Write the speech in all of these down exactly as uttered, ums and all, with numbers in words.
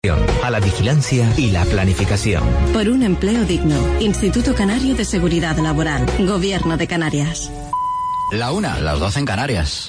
a la vigilancia y la planificación. Por un empleo digno. Instituto Canario de Seguridad Laboral. Gobierno de Canarias. La una, las doce en Canarias.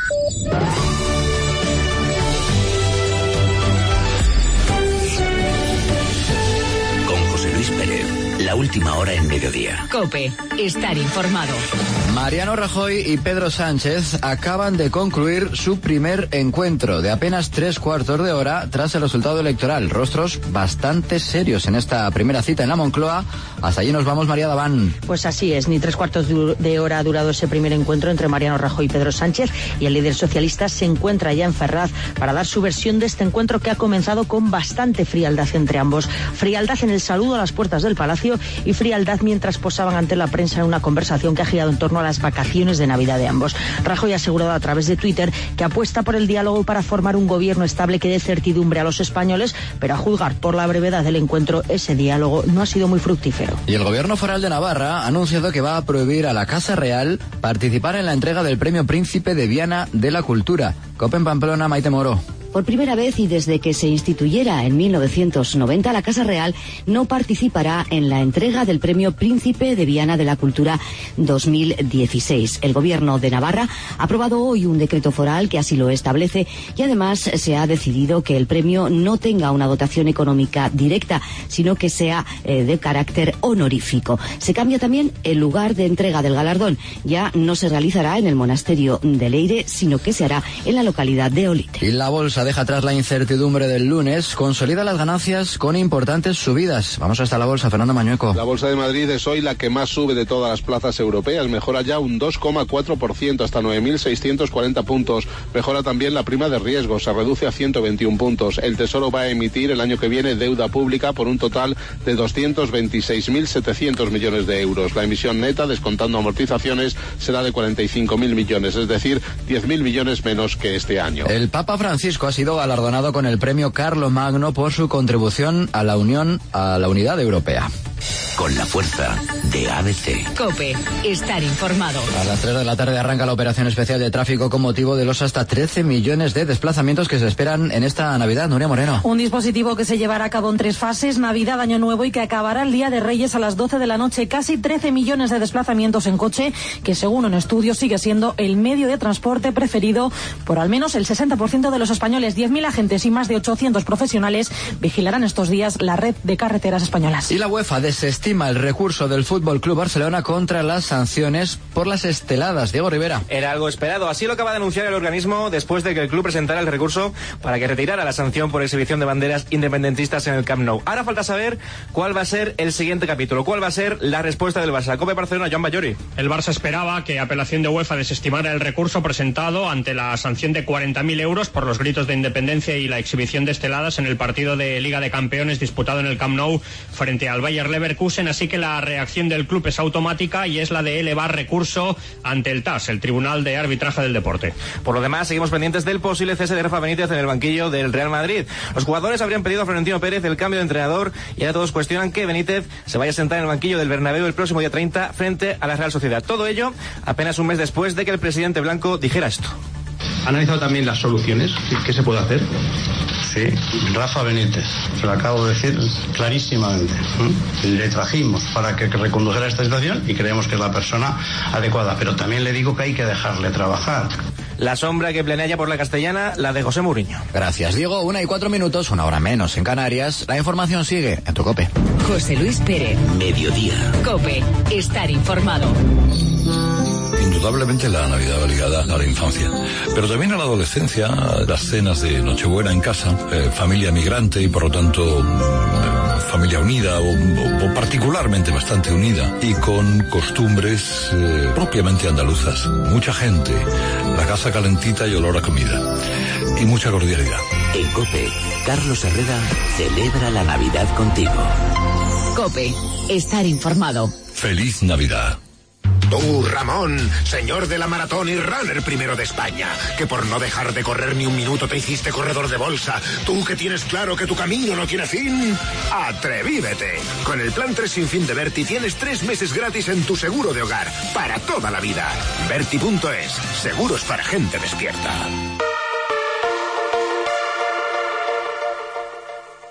Con José Luis Pérez. La última hora en mediodía. COPE. Estar informado. Mariano Rajoy y Pedro Sánchez acaban de concluir su primer encuentro de apenas tres cuartos de hora tras el resultado electoral. Rostros bastante serios en esta primera cita en la Moncloa. Hasta allí nos vamos, María Daván. Pues así es, ni tres cuartos de hora ha durado ese primer encuentro entre Mariano Rajoy y Pedro Sánchez, y el líder socialista se encuentra ya en Ferraz para dar su versión de este encuentro que ha comenzado con bastante frialdad entre ambos. Frialdad en el saludo a las puertas del Palacio y frialdad mientras posaban ante la prensa en una conversación que ha girado en torno a las vacaciones de Navidad de ambos. Rajoy ha asegurado a través de Twitter que apuesta por el diálogo para formar un gobierno estable que dé certidumbre a los españoles, pero a juzgar por la brevedad del encuentro, ese diálogo no ha sido muy fructífero. Y el Gobierno Foral de Navarra ha anunciado que va a prohibir a la Casa Real participar en la entrega del Premio Príncipe de Viana de la Cultura. COPE en Pamplona, Maite Moro. Por primera vez y desde que se instituyera en mil novecientos noventa, la Casa Real no participará en la entrega del Premio Príncipe de Viana de la Cultura dos mil dieciséis. El Gobierno de Navarra ha aprobado hoy un decreto foral que así lo establece, y además se ha decidido que el premio no tenga una dotación económica directa, sino que sea eh, de carácter honorífico. Se cambia también el lugar de entrega del galardón. Ya no se realizará en el monasterio de Leire, sino que se hará en la localidad de Olite. Y la bolsa deja atrás la incertidumbre del lunes, consolida las ganancias con importantes subidas. Vamos hasta la bolsa, Fernando Mañueco. La bolsa de Madrid es hoy la que más sube de todas las plazas europeas, mejora ya un dos coma cuatro por ciento hasta nueve mil seiscientos cuarenta puntos. Mejora también la prima de riesgo, se reduce a ciento veintiún puntos. El Tesoro va a emitir el año que viene deuda pública por un total de doscientos veintiséis mil setecientos millones de euros. La emisión neta, descontando amortizaciones, será de cuarenta y cinco mil millones, es decir, diez mil millones menos que este año. El Papa Francisco ha sido galardonado con el premio Carlomagno por su contribución a la Unión, a la unidad europea. Con la fuerza de A B C. COPE. Estar informado. A las tres de la tarde arranca la operación especial de tráfico con motivo de los hasta trece millones de desplazamientos que se esperan en esta Navidad. Nuria Moreno. Un dispositivo que se llevará a cabo en tres fases, Navidad, Año Nuevo, y que acabará el Día de Reyes a las doce de la noche. Casi trece millones de desplazamientos en coche, que según un estudio sigue siendo el medio de transporte preferido por al menos el sesenta por ciento de los españoles. diez mil agentes y más de ochocientos profesionales vigilarán estos días la red de carreteras españolas. Y la UEFA desestima el recurso del Fútbol Club Barcelona contra las sanciones por las esteladas. Diego Rivera. Era algo esperado. Así lo acaba de anunciar el organismo después de que el club presentara el recurso para que retirara la sanción por exhibición de banderas independentistas en el Camp Nou. Ahora falta saber cuál va a ser el siguiente capítulo, cuál va a ser la respuesta del Barça. COPE Barcelona, Joan Bayori. El Barça esperaba que apelación de UEFA desestimara el recurso presentado ante la sanción de cuarenta mil euros por los gritos de independencia y la exhibición de esteladas en el partido de Liga de Campeones disputado en el Camp Nou frente al Bayer Leverkusen. Así que la reacción del club es automática y es la de elevar recurso ante el T A S, el Tribunal de Arbitraje del Deporte. Por lo demás, seguimos pendientes del posible cese de Rafa Benítez en el banquillo del Real Madrid. Los jugadores habrían pedido a Florentino Pérez el cambio de entrenador y ahora todos cuestionan que Benítez se vaya a sentar en el banquillo del Bernabéu el próximo día treinta frente a la Real Sociedad. Todo ello apenas un mes después de que el presidente blanco dijera esto. ¿Ha analizado también las soluciones? ¿Qué se puede hacer? Sí, Rafa Benítez, se lo acabo de decir clarísimamente. Le trajimos para que recondujera esta situación y creemos que es la persona adecuada, pero también le digo que hay que dejarle trabajar. La sombra que planea ya por la Castellana, la de José Mourinho. Gracias, Diego. Una y cuatro minutos, una hora menos en Canarias. La información sigue en tu COPE. José Luis Pérez. Mediodía. COPE. Estar informado. Indudablemente la Navidad va ligada a la infancia, pero también a la adolescencia, a las cenas de Nochebuena en casa, eh, familia migrante y por lo tanto eh, familia unida o, o, o particularmente bastante unida y con costumbres eh, propiamente andaluzas. Mucha gente, la casa calentita y olor a comida y mucha cordialidad. En COPE, Carlos Herrera celebra la Navidad contigo. COPE. Estar informado. ¡Feliz Navidad! Tú, Ramón, señor de la maratón y runner primero de España, que por no dejar de correr ni un minuto te hiciste corredor de bolsa. Tú que tienes claro que tu camino no tiene fin, ¡atrevívete! Con el plan tres sin fin de Berti tienes tres meses gratis en tu seguro de hogar, para toda la vida. Berti punto es, seguros para gente despierta.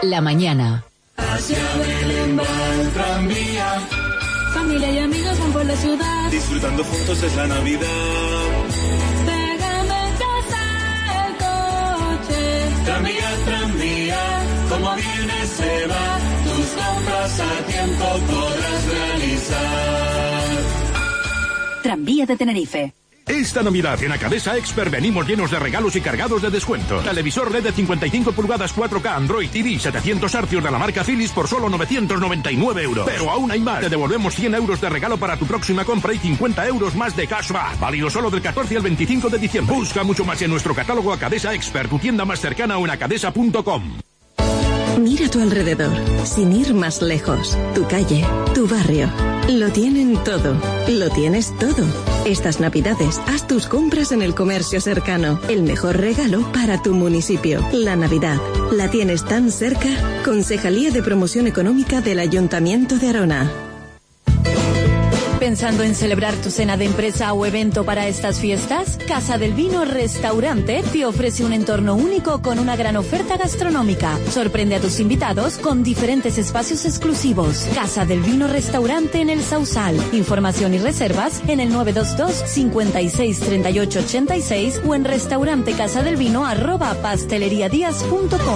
La mañana. Hacia Belén va el tranvía. Familia y amigos van por la ciudad. Disfrutando juntos es la Navidad. Pégame en casa el coche. Tranvía, tranvía, como viene se va. Tus compras a tiempo podrás realizar. Tranvía de Tenerife. Esta Navidad en Acadesa Expert venimos llenos de regalos y cargados de descuento. Televisor L E D de cincuenta y cinco pulgadas cuatro K Android T V setecientos hercios de la marca Philips por solo novecientos noventa y nueve euros. Pero aún hay más. Te devolvemos cien euros de regalo para tu próxima compra y cincuenta euros más de cashback. Válido solo del catorce al veinticinco de diciembre. Busca mucho más en nuestro catálogo Acadesa Expert, tu tienda más cercana o en acadesa punto com. Mira a tu alrededor, sin ir más lejos. Tu calle, tu barrio. Lo tienen todo. Lo tienes todo. Estas Navidades, haz tus compras en el comercio cercano. El mejor regalo para tu municipio. La Navidad. ¿La tienes tan cerca? Concejalía de Promoción Económica del Ayuntamiento de Arona. ¿Pensando en celebrar tu cena de empresa o evento para estas fiestas? Casa del Vino Restaurante te ofrece un entorno único con una gran oferta gastronómica. Sorprende a tus invitados con diferentes espacios exclusivos. Casa del Vino Restaurante en el Sausal. Información y reservas en el nueve dos dos, cincuenta y seis, treinta y ocho, ochenta y seis o en restaurantecasadelvino arroba pasteleriadias punto com.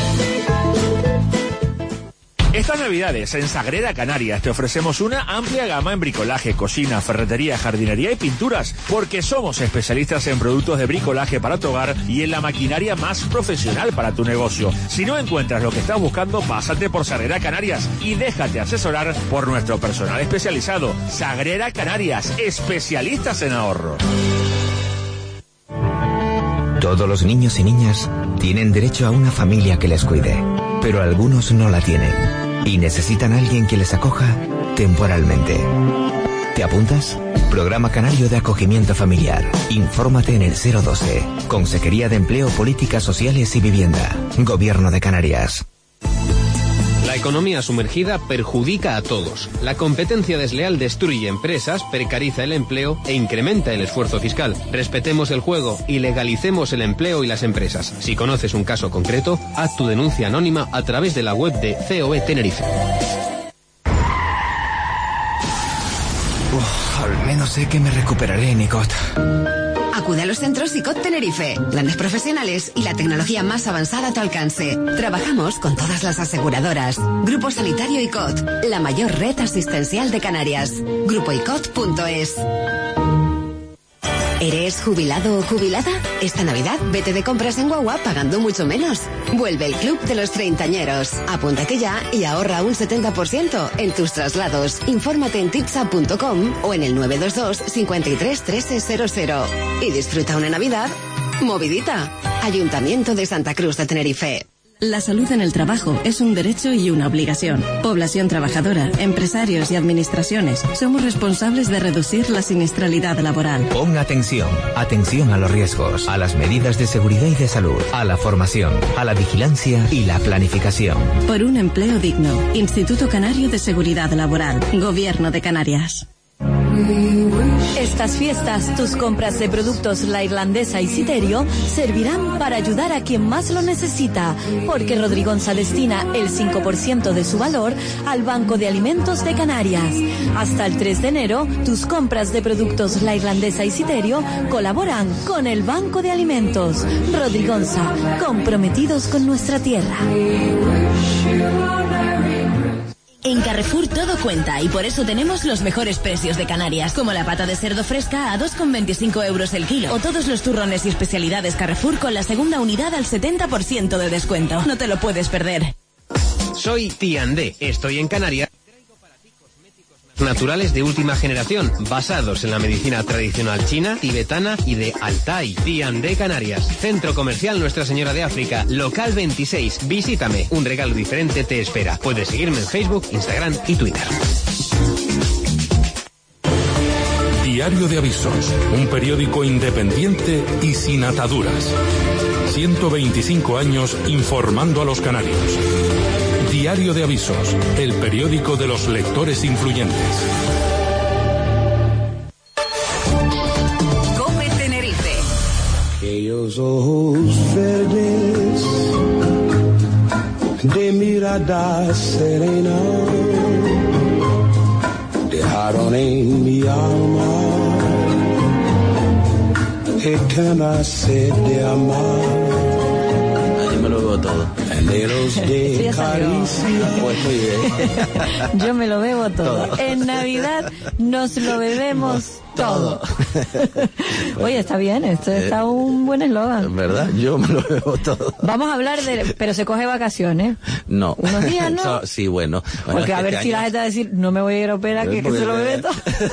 Estas Navidades en Sagrera Canarias te ofrecemos una amplia gama en bricolaje, cocina, ferretería, jardinería y pinturas, porque somos especialistas en productos de bricolaje para tu hogar y en la maquinaria más profesional para tu negocio. Si no encuentras lo que estás buscando, pásate por Sagrera Canarias y déjate asesorar por nuestro personal especializado. Sagrera Canarias, especialistas en ahorro. Todos los niños y niñas tienen derecho a una familia que les cuide, pero algunos no la tienen y necesitan a alguien que les acoja temporalmente. ¿Te apuntas? Programa Canario de Acogimiento Familiar. Infórmate en el cero doce. Consejería de Empleo, Políticas Sociales y Vivienda. Gobierno de Canarias. La economía sumergida perjudica a todos. La competencia desleal destruye empresas, precariza el empleo e incrementa el esfuerzo fiscal. Respetemos el juego y legalicemos el empleo y las empresas. Si conoces un caso concreto, haz tu denuncia anónima a través de la web de C O E Tenerife. Uf, al menos sé que me recuperaré, Nicot. Acude a los centros ICOT Tenerife. Planes profesionales y la tecnología más avanzada a tu alcance. Trabajamos con todas las aseguradoras. Grupo Sanitario ICOT, la mayor red asistencial de Canarias. grupo icot punto es. ¿Eres jubilado o jubilada? Esta Navidad vete de compras en Guagua pagando mucho menos. Vuelve el Club de los Treintañeros. Apúntate ya y ahorra un setenta por ciento en tus traslados. Infórmate en tipsa punto com o en el nueve dos dos, cincuenta y tres, trece cero cero. Y disfruta una Navidad movidita. Ayuntamiento de Santa Cruz de Tenerife. La salud en el trabajo es un derecho y una obligación. Población trabajadora, empresarios y administraciones somos responsables de reducir la siniestralidad laboral. Pon atención, atención a los riesgos, a las medidas de seguridad y de salud, a la formación, a la vigilancia y la planificación. Por un empleo digno. Instituto Canario de Seguridad Laboral. Gobierno de Canarias. Estas fiestas, tus compras de productos La Irlandesa y Citerio servirán para ayudar a quien más lo necesita, porque Rodrigonza destina el cinco por ciento de su valor al Banco de Alimentos de Canarias. Hasta el tres de enero, tus compras de productos La Irlandesa y Citerio colaboran con el Banco de Alimentos. Rodrigonza, comprometidos con nuestra tierra. En Carrefour todo cuenta y por eso tenemos los mejores precios de Canarias, como la pata de cerdo fresca a dos con veinticinco euros el kilo o todos los turrones y especialidades Carrefour con la segunda unidad al setenta por ciento de descuento. No te lo puedes perder. Soy Tiandé, estoy en Canarias. Naturales de última generación, basados en la medicina tradicional china, tibetana y de Altai. Tiandé Canarias, Centro Comercial Nuestra Señora de África, local veintiséis. Visítame, un regalo diferente te espera. Puedes seguirme en Facebook, Instagram y Twitter. Diario de Avisos, un periódico independiente y sin ataduras. ciento veinticinco años informando a los canarios. Diario de Avisos, el periódico de los lectores influyentes. Cope Tenerife. Aquellos ojos verdes de mirada serena dejaron en mi alma eterna sed de amar. Ahí me lo veo todo. Anhelos de caricia. Pues muy bien. Yo me lo bebo todo. todo. En Navidad nos lo bebemos todo. Oye, está bien, esto eh, está un buen eslogan. ¿Verdad? Yo me lo bebo todo. Vamos a hablar de... Pero se coge vacaciones. No. Unos días, ¿no? So, sí, bueno. bueno Porque a ver este si año... la gente va a decir, no me voy a ir a ópera, que, que se lo bebe todo.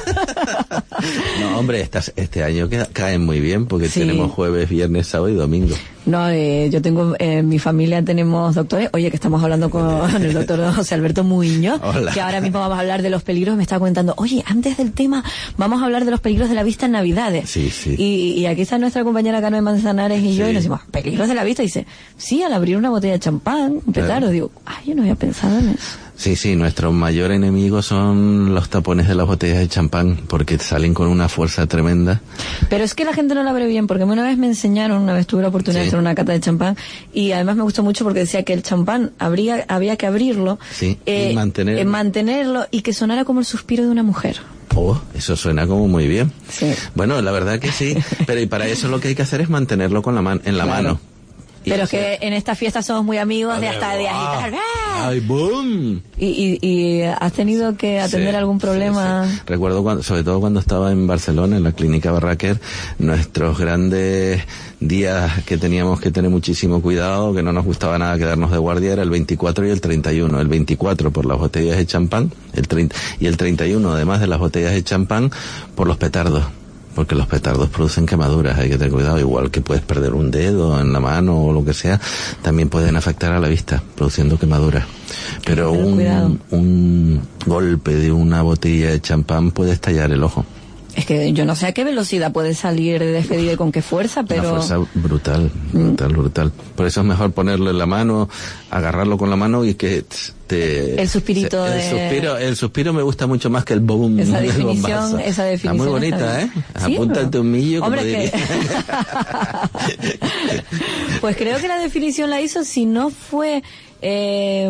No, hombre, estas, este año queda, caen muy bien porque sí. Tenemos jueves, viernes, sábado y domingo. No, eh, yo tengo, en eh, mi familia tenemos doctores. Oye, que estamos hablando con el doctor José Alberto Muiño, Hola. Que ahora mismo vamos a hablar de los peligros. Me está comentando, oye, antes del tema, vamos a hablar de los peligros de la vista en Navidades. Sí, sí. Y, y aquí está nuestra compañera Carmen Manzanares y sí. yo, y nos decimos, peligros de la vista. Y dice, sí, al abrir una botella de champán, un petardo. Claro. Digo, ay, yo no había pensado en eso. Sí, sí, nuestro mayor enemigo son los tapones de las botellas de champán, porque salen con una fuerza tremenda. Pero es que la gente no la abre bien, porque una vez me enseñaron, una vez tuve la oportunidad sí. de hacer una cata de champán, y además me gustó mucho porque decía que el champán habría, había que abrirlo, sí, eh, y mantenerlo. Eh, mantenerlo, y que sonara como el suspiro de una mujer. Oh, eso suena como muy bien. Sí. Bueno, la verdad que sí, pero y para eso lo que hay que hacer es mantenerlo con la man en la claro. mano. Pero es que en esta fiesta somos muy amigos de hasta de agitar. ¡Ay, boom! ¿Y, y, y has tenido que atender sí, algún problema? Sí, sí. Recuerdo, cuando, sobre todo cuando estaba en Barcelona, en la clínica Barraquer, nuestros grandes días que teníamos que tener muchísimo cuidado, que no nos gustaba nada quedarnos de guardia, era el veinticuatro y el treinta y uno. El veinticuatro por las botellas de champán, el treinta, y el treinta y uno, además de las botellas de champán, por los petardos. Porque los petardos producen quemaduras, hay que tener cuidado, igual que puedes perder un dedo en la mano o lo que sea, también pueden afectar a la vista, produciendo quemaduras. Pero un, un golpe de una botella de champán puede estallar el ojo. Es que yo no sé a qué velocidad puede salir de despedida y con qué fuerza, pero... Una fuerza brutal, brutal, brutal. Por eso es mejor ponerlo en la mano, agarrarlo con la mano y que te... El suspirito se, de... El suspiro, el suspiro me gusta mucho más que el boom. Esa definición, esa definición. Está muy bonita, ¿eh? ¿Sí? Apúntate un millo, Hombre, como diría. Que... Pues creo que la definición la hizo, si no fue... Eh,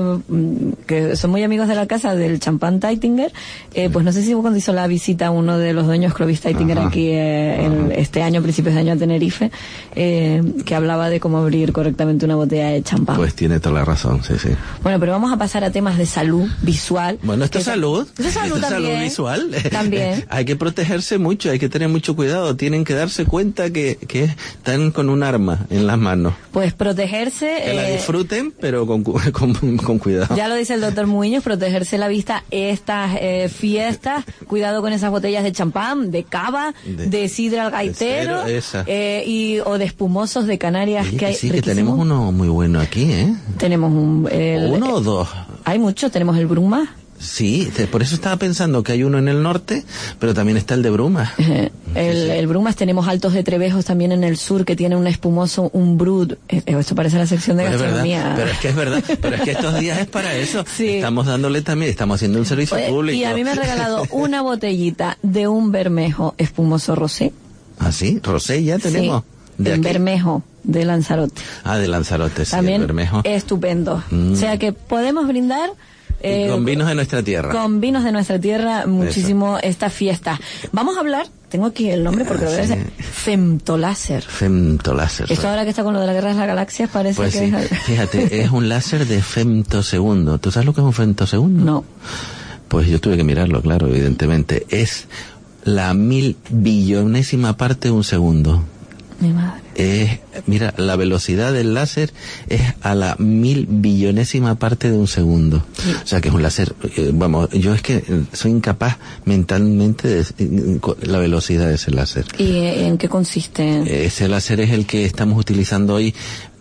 que son muy amigos de la casa del champán Taittinger, eh, pues no sé si cuando hizo la visita a uno de los dueños, Clovis Taittinger, Ajá. aquí eh, el, este año, principios de año a Tenerife, eh, que hablaba de cómo abrir correctamente una botella de champán. Pues tiene toda la razón, sí, sí. Bueno, pero vamos a pasar a temas de salud visual. Bueno, esto es salud. Esto es salud, esto también. salud visual. También. Hay que protegerse mucho, hay que tener mucho cuidado. Tienen que darse cuenta que, que están con un arma en las manos. Pues protegerse... Que eh, la disfruten, pero con, con, con cuidado. Ya lo dice el doctor Muiños, protegerse la vista estas eh, fiestas, cuidado con esas botellas de champán, de cava, de, de sidra al gaitero, de cero, eh, y, o de espumosos de Canarias. Oye, que hay sí, riquísimo. Que tenemos uno muy bueno aquí, ¿eh? Tenemos un... El, ¿Uno o dos? Hay muchos, tenemos el Bruma. Sí, por eso estaba pensando que hay uno en el norte, pero también está el de Brumas. Eh, el, sí, sí. el Brumas, tenemos Altos de Trevejos también en el sur, que tiene un espumoso, un brut. Eh, esto parece la sección de pero gastronomía. Es pero es que es verdad, pero es que estos días es para eso. Sí. Estamos dándole también, estamos haciendo un servicio Oye, público. Y a mí me han regalado una botellita de un bermejo espumoso rosé. ¿Ah, sí? ¿Rosé ya tenemos? Sí, de un bermejo de Lanzarote. Ah, de Lanzarote, sí, también el bermejo. Estupendo. Mm. O sea que podemos brindar... Eh, con vinos de nuestra tierra. Con vinos de nuestra tierra, muchísimo Eso. Esta fiesta. Vamos a hablar, tengo aquí el nombre porque ah, lo voy a decir, sí. Femtoláser. Femtoláser. Esto ahora que está con lo de la guerra de las galaxias parece pues que sí. es... Fíjate, es un láser de femtosegundo. ¿Tú sabes lo que es un femtosegundo? No. Pues yo tuve que mirarlo, claro, evidentemente. Es la mil billonésima parte de un segundo. Mi madre. Es, mira, la velocidad del láser es a la mil billonésima parte de un segundo. Sí. O sea que es un láser, eh, vamos, yo es que soy incapaz mentalmente de eh, la velocidad de ese láser. ¿Y en qué consiste? Ese láser es el que estamos utilizando hoy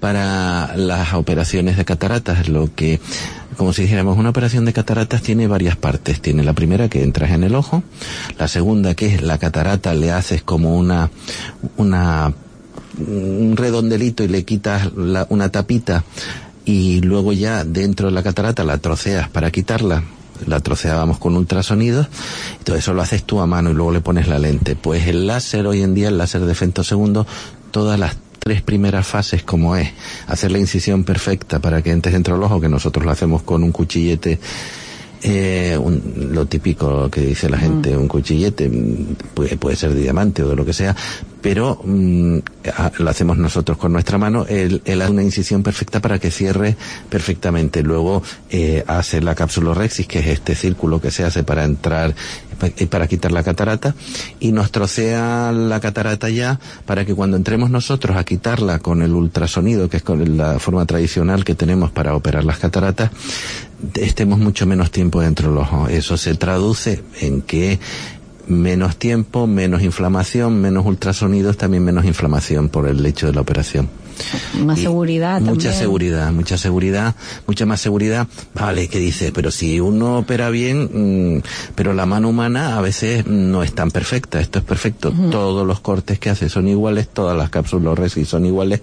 para las operaciones de cataratas, lo que, como si dijéramos, una operación de cataratas tiene varias partes. Tiene la primera, que entras en el ojo; la segunda, que es la catarata, le haces como una, una, un redondelito y le quitas la, una tapita, y luego ya dentro de la catarata la troceas para quitarla. La troceábamos con ultrasonidos, y todo eso lo haces tú a mano y luego le pones la lente. Pues el láser hoy en día, el láser de femtosegundo, todas las tres primeras fases, como es hacer la incisión perfecta para que entres dentro del ojo, que nosotros lo hacemos con un cuchillete, eh, un, lo típico que dice la gente, mm. un cuchillete, puede, puede ser de diamante o de lo que sea, pero mm, lo hacemos nosotros con nuestra mano. Él, él hace una incisión perfecta para que cierre perfectamente. Luego eh, hace la capsulorhexis, que es este círculo que se hace para entrar, para quitar la catarata, y nos trocea la catarata ya para que cuando entremos nosotros a quitarla con el ultrasonido, que es con la forma tradicional que tenemos para operar las cataratas, estemos mucho menos tiempo dentro del ojo. Eso se traduce en que menos tiempo, menos inflamación, menos ultrasonidos, también menos inflamación por el hecho de la operación. Más y seguridad también. Mucha seguridad, mucha seguridad, mucha más seguridad. Vale, ¿qué dices? Pero si uno opera bien, mmm, pero la mano humana a veces no es tan perfecta. Esto es perfecto. Uh-huh. Todos los cortes que hace son iguales, todas las capsulorhexis son iguales,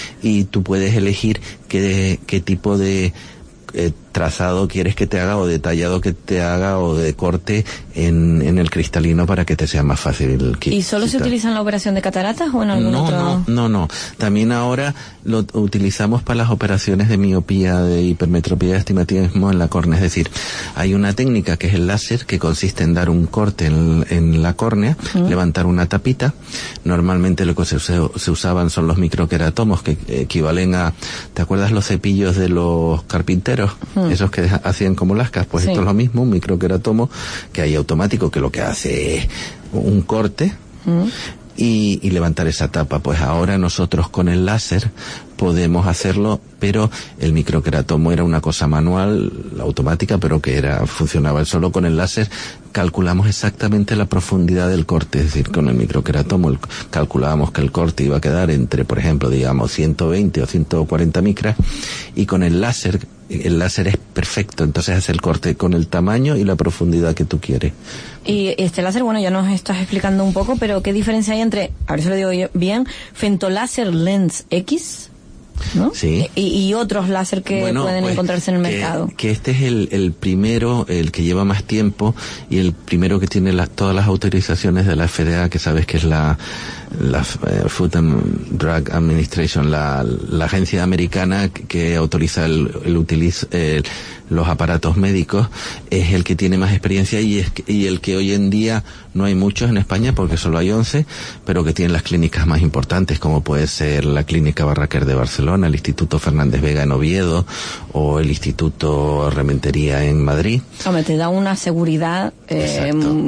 y tú puedes elegir qué, qué tipo de Eh, trazado quieres que te haga, o detallado que te haga, o de corte en, en el cristalino, para que te sea más fácil. ¿Y solo se utiliza en la operación de cataratas o en algún no, otro? No, no, no. También ahora lo utilizamos para las operaciones de miopía, de hipermetropía, de astigmatismo en la córnea. Es decir, hay una técnica que es el láser, que consiste en dar un corte en, en la córnea, ¿Mm? levantar una tapita. Normalmente lo que se, se usaban son los microqueratomos, que equivalen a, ¿te acuerdas los cepillos de los carpinteros? Hmm. Esos que hacían como lascas, pues sí. Esto es lo mismo, un microqueratomo que hay automático, que lo que hace es un corte hmm. y, y levantar esa tapa. Pues ahora nosotros con el láser podemos hacerlo, pero el microqueratomo era una cosa manual, automática, pero que era funcionaba solo. Con el láser calculamos exactamente la profundidad del corte, es decir, con el microqueratomo el, calculábamos que el corte iba a quedar entre, por ejemplo, digamos ciento veinte o ciento cuarenta micras, y con el láser, el láser es perfecto, entonces hace el corte con el tamaño y la profundidad que tú quieres. Y este láser, bueno, ya nos estás explicando un poco, pero ¿qué diferencia hay entre, a ver si lo digo yo bien, Femtoláser Lens X, ¿no? Sí. Y, y otros láser que bueno, pueden pues, encontrarse en el que, mercado? Que este es el, el primero, el que lleva más tiempo, y el primero que tiene la, todas las autorizaciones de la F D A, que sabes que es la, la uh, Food and Drug Administration, la, la agencia americana que, que autoriza el, el utiliz, el, los aparatos médicos. Es el que tiene más experiencia, y, es, y el que hoy en día no hay muchos en España, porque solo hay once, pero que tienen las clínicas más importantes, como puede ser la Clínica Barraquer de Barcelona, el Instituto Fernández Vega en Oviedo, o el Instituto Rementería en Madrid. Hombre, te da una seguridad eh,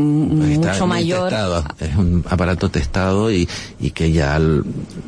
m- mucho mayor. Testado. Es un aparato testado, y, y que ya al,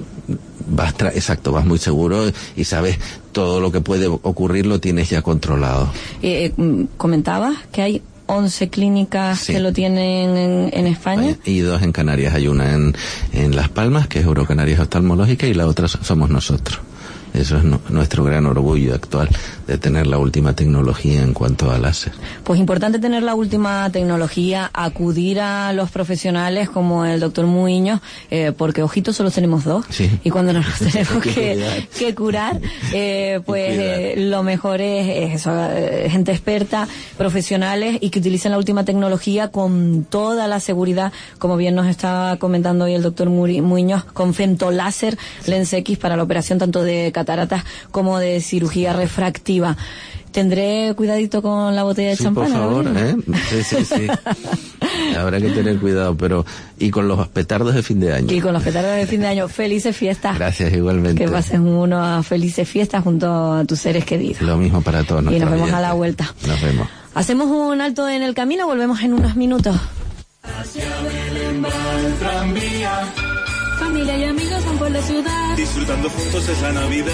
vas tra- exacto, vas muy seguro, y sabes todo lo que puede ocurrir, lo tienes ya controlado. Eh, comentabas que hay once clínicas sí. que lo tienen en, en España. Y dos en Canarias. Hay una en, en Las Palmas, que es Eurocanarias Oftalmológica, y la otra somos nosotros. Eso es no, nuestro gran orgullo actual, de tener la última tecnología en cuanto a láser. Pues importante tener la última tecnología, acudir a los profesionales como el doctor Muiños, eh, porque ojitos solo tenemos dos, sí. y cuando nos los tenemos que, que curar, eh, pues eh, lo mejor es, es eso, eh, gente experta, profesionales, y que utilicen la última tecnología con toda la seguridad, como bien nos estaba comentando hoy el doctor Muiños, con Femtoláser Lens X para la operación tanto de cataratas como de cirugía refractiva. Tendré cuidadito con la botella de sí, champán. Por favor, ¿eh? Sí, sí, sí. Habrá que tener cuidado, pero y con los petardos de fin de año. Y con los petardos de fin de año. Felices fiestas. Gracias, igualmente. Que pasen unas felices fiestas junto a tus seres queridos. Lo mismo para todos. Y nos vemos oyentes. A la vuelta. Nos vemos. Hacemos un alto en el camino, volvemos en unos minutos. Hacia Belén va el tranvía. Familia y amigos van por la ciudad, disfrutando juntos es la Navidad.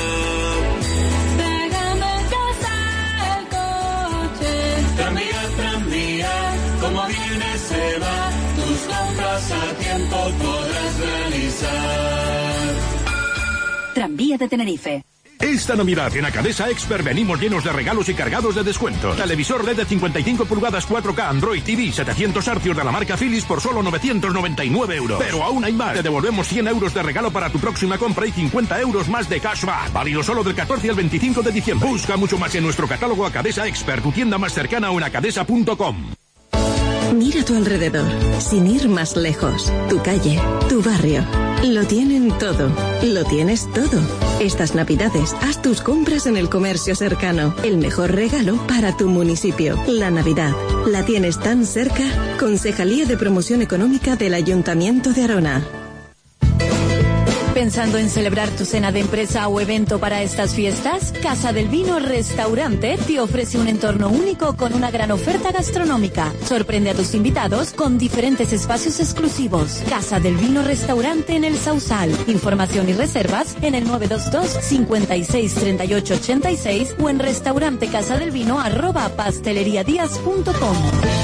Dejando en casa el coche. Tranvía, tranvía, como viene se va. Tus compras a tiempo podrás realizar. Tranvía de Tenerife. Esta Navidad en Acadesa Expert venimos llenos de regalos y cargados de descuentos. Televisor L E D de cincuenta y cinco pulgadas cuatro K Android T V setecientos hercios de la marca Philips por solo novecientos noventa y nueve euros. Pero aún hay más. Te devolvemos cien euros de regalo para tu próxima compra y cincuenta euros más de cashback. Válido solo del catorce al veinticinco de diciembre. Busca mucho más en nuestro catálogo Acadesa Expert, tu tienda más cercana o en acadesa punto com. Mira a tu alrededor, sin ir más lejos. Tu calle, tu barrio. Lo tienen todo. Lo tienes todo. Estas Navidades, haz tus compras en el comercio cercano. El mejor regalo para tu municipio. La Navidad. ¿La tienes tan cerca? Concejalía de Promoción Económica del Ayuntamiento de Arona. ¿Pensando en celebrar tu cena de empresa o evento para estas fiestas? Casa del Vino Restaurante te ofrece un entorno único con una gran oferta gastronómica. Sorprende a tus invitados con diferentes espacios exclusivos. Casa del Vino Restaurante en el Sausal. Información y reservas en el nueve dos dos, cinco seis, tres ocho ocho seis o en restaurantecasadelvino arroba pasteleriadias punto com.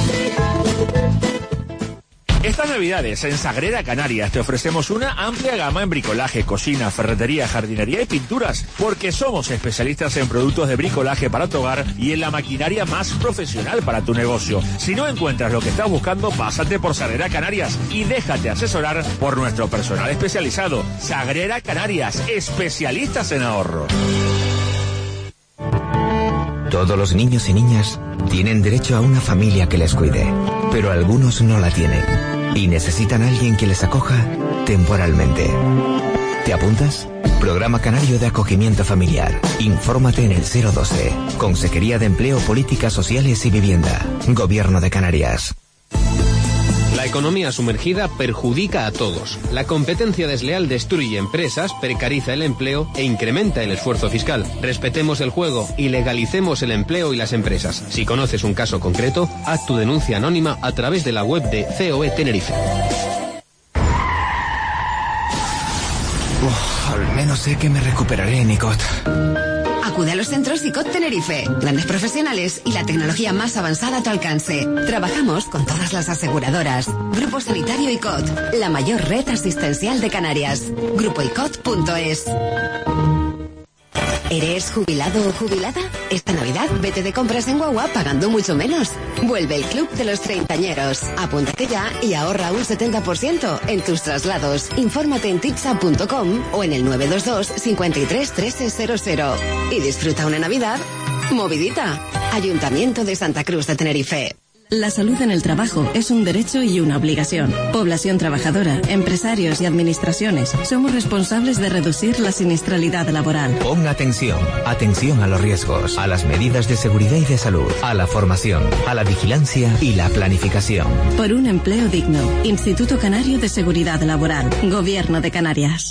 Estas Navidades en Sagrera Canarias te ofrecemos una amplia gama en bricolaje, cocina, ferretería, jardinería y pinturas, porque somos especialistas en productos de bricolaje para tu hogar y en la maquinaria más profesional para tu negocio. Si no encuentras lo que estás buscando, pásate por Sagrera Canarias y déjate asesorar por nuestro personal especializado. Sagrera Canarias, especialistas en ahorro. Todos los niños y niñas tienen derecho a una familia que les cuide, pero algunos no la tienen y necesitan a alguien que les acoja temporalmente. ¿Te apuntas? Programa Canario de Acogimiento Familiar. Infórmate en el cero doce. Consejería de Empleo, Políticas Sociales y Vivienda. Gobierno de Canarias. La economía sumergida perjudica a todos. La competencia desleal destruye empresas, precariza el empleo e incrementa el esfuerzo fiscal. Respetemos el juego y legalicemos el empleo y las empresas. Si conoces un caso concreto, haz tu denuncia anónima a través de la web de C O E Tenerife. Uf, al menos sé que me recuperaré, Nicot. Acude a los centros I C O T Tenerife. Planes profesionales y la tecnología más avanzada a tu alcance. Trabajamos con todas las aseguradoras. Grupo Sanitario I C O T, la mayor red asistencial de Canarias. grupo i cot punto es. ¿Eres jubilado o jubilada? Esta Navidad vete de compras en Guagua pagando mucho menos. Vuelve el Club de los Treintañeros. Apúntate ya y ahorra un setenta por ciento en tus traslados. Infórmate en tipsa punto com o en el nueve dos dos, cinco tres, trece cero cero. Y disfruta una Navidad movidita. Ayuntamiento de Santa Cruz de Tenerife. La salud en el trabajo es un derecho y una obligación. Población trabajadora, empresarios y administraciones somos responsables de reducir la siniestralidad laboral. Pon atención, atención a los riesgos, a las medidas de seguridad y de salud, a la formación, a la vigilancia y la planificación. Por un empleo digno. Instituto Canario de Seguridad Laboral. Gobierno de Canarias.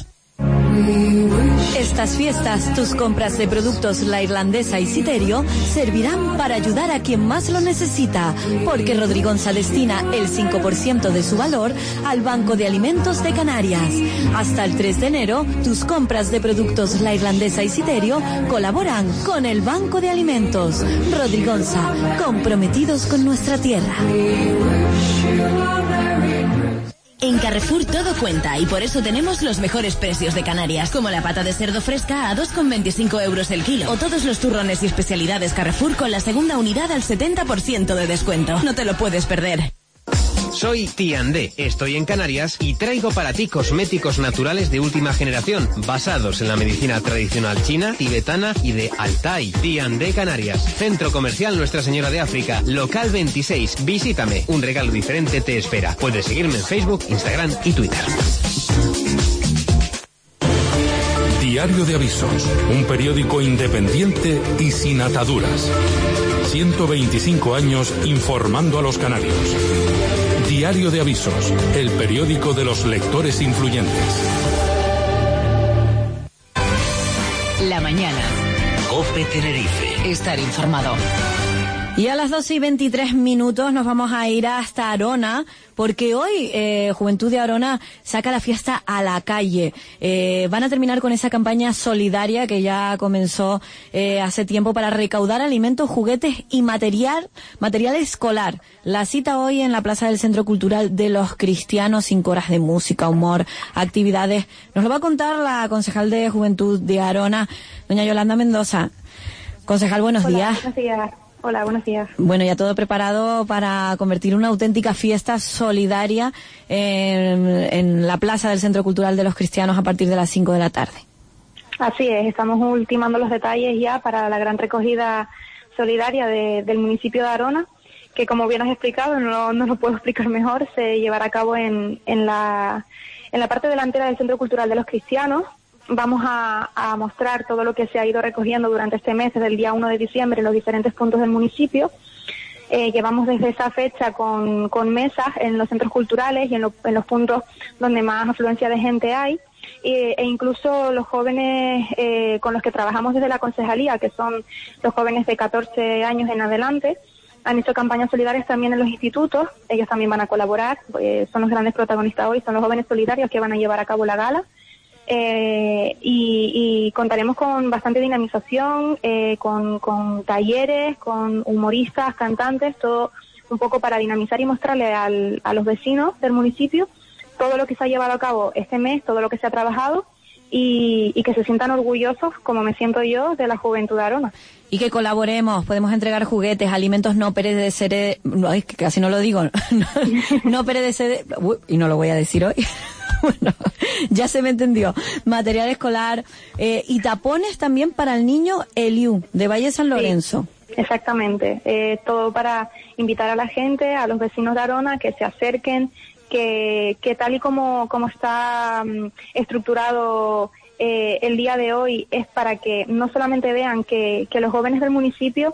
Estas fiestas, tus compras de productos La Irlandesa y Citerio servirán para ayudar a quien más lo necesita, porque Rodrigonza destina el cinco por ciento de su valor al Banco de Alimentos de Canarias. Hasta el tres de enero, tus compras de productos La Irlandesa y Citerio colaboran con el Banco de Alimentos. Rodrigonza, comprometidos con nuestra tierra. En Carrefour todo cuenta y por eso tenemos los mejores precios de Canarias, como la pata de cerdo fresca a dos con veinticinco euros el kilo, o todos los turrones y especialidades Carrefour con la segunda unidad al setenta por ciento de descuento. No te lo puedes perder. Soy Tiandé, estoy en Canarias y traigo para ti cosméticos naturales de última generación, basados en la medicina tradicional china, tibetana y de Altai. Tiandé Canarias, Centro Comercial Nuestra Señora de África, local veintiséis. Visítame, un regalo diferente te espera. Puedes seguirme en Facebook, Instagram y Twitter. Diario de Avisos, un periódico independiente y sin ataduras. ciento veinticinco años informando a los canarios. Diario de Avisos, el periódico de los lectores influyentes. La mañana. COPE Tenerife. Estar informado. Y a las doce y veintitrés minutos nos vamos a ir hasta Arona, porque hoy eh, Juventud de Arona saca la fiesta a la calle. Eh, van a terminar con esa campaña solidaria que ya comenzó eh, hace tiempo para recaudar alimentos, juguetes y material, material escolar. La cita hoy en la Plaza del Centro Cultural de los Cristianos, cinco horas de música, humor, actividades. Nos lo va a contar la concejal de Juventud de Arona, doña Yolanda Mendoza. Concejal, buenos Hola, días. Buenos días. Hola, buenos días. Bueno, ya todo preparado para convertir una auténtica fiesta solidaria en, en la Plaza del Centro Cultural de los Cristianos a partir de las cinco de la tarde. Así es, estamos ultimando los detalles ya para la gran recogida solidaria de, del municipio de Arona, que como bien has explicado, no, no lo puedo explicar mejor, se llevará a cabo en, en la En la parte delantera del Centro Cultural de los Cristianos vamos a, a mostrar todo lo que se ha ido recogiendo durante este mes, desde el día uno de diciembre, en los diferentes puntos del municipio. Eh, llevamos desde esa fecha con, con mesas en los centros culturales y en, lo, en los puntos donde más afluencia de gente hay. E, e incluso los jóvenes eh, con los que trabajamos desde la concejalía, que son los jóvenes de catorce años en adelante, han hecho campañas solidarias también en los institutos. Ellos también van a colaborar, eh, son los grandes protagonistas hoy, son los jóvenes solidarios que van a llevar a cabo la gala. Eh, y, y contaremos con bastante dinamización, eh, con, con talleres, con humoristas, cantantes, todo un poco para dinamizar y mostrarle al, a los vecinos del municipio todo lo que se ha llevado a cabo este mes, todo lo que se ha trabajado, y, y que se sientan orgullosos, como me siento yo, de la juventud de Arona. Y que colaboremos, podemos entregar juguetes, alimentos no perecederos, no, es que casi no lo digo, no, no perecederos, y no lo voy a decir hoy. Bueno, ya se me entendió. Material escolar eh, y tapones también para el niño Eliu, de Valle San Lorenzo. Sí, exactamente. Eh, todo para invitar a la gente, a los vecinos de Arona, que se acerquen, que, que tal y como, como está um, estructurado eh, el día de hoy, es para que no solamente vean que, que los jóvenes del municipio,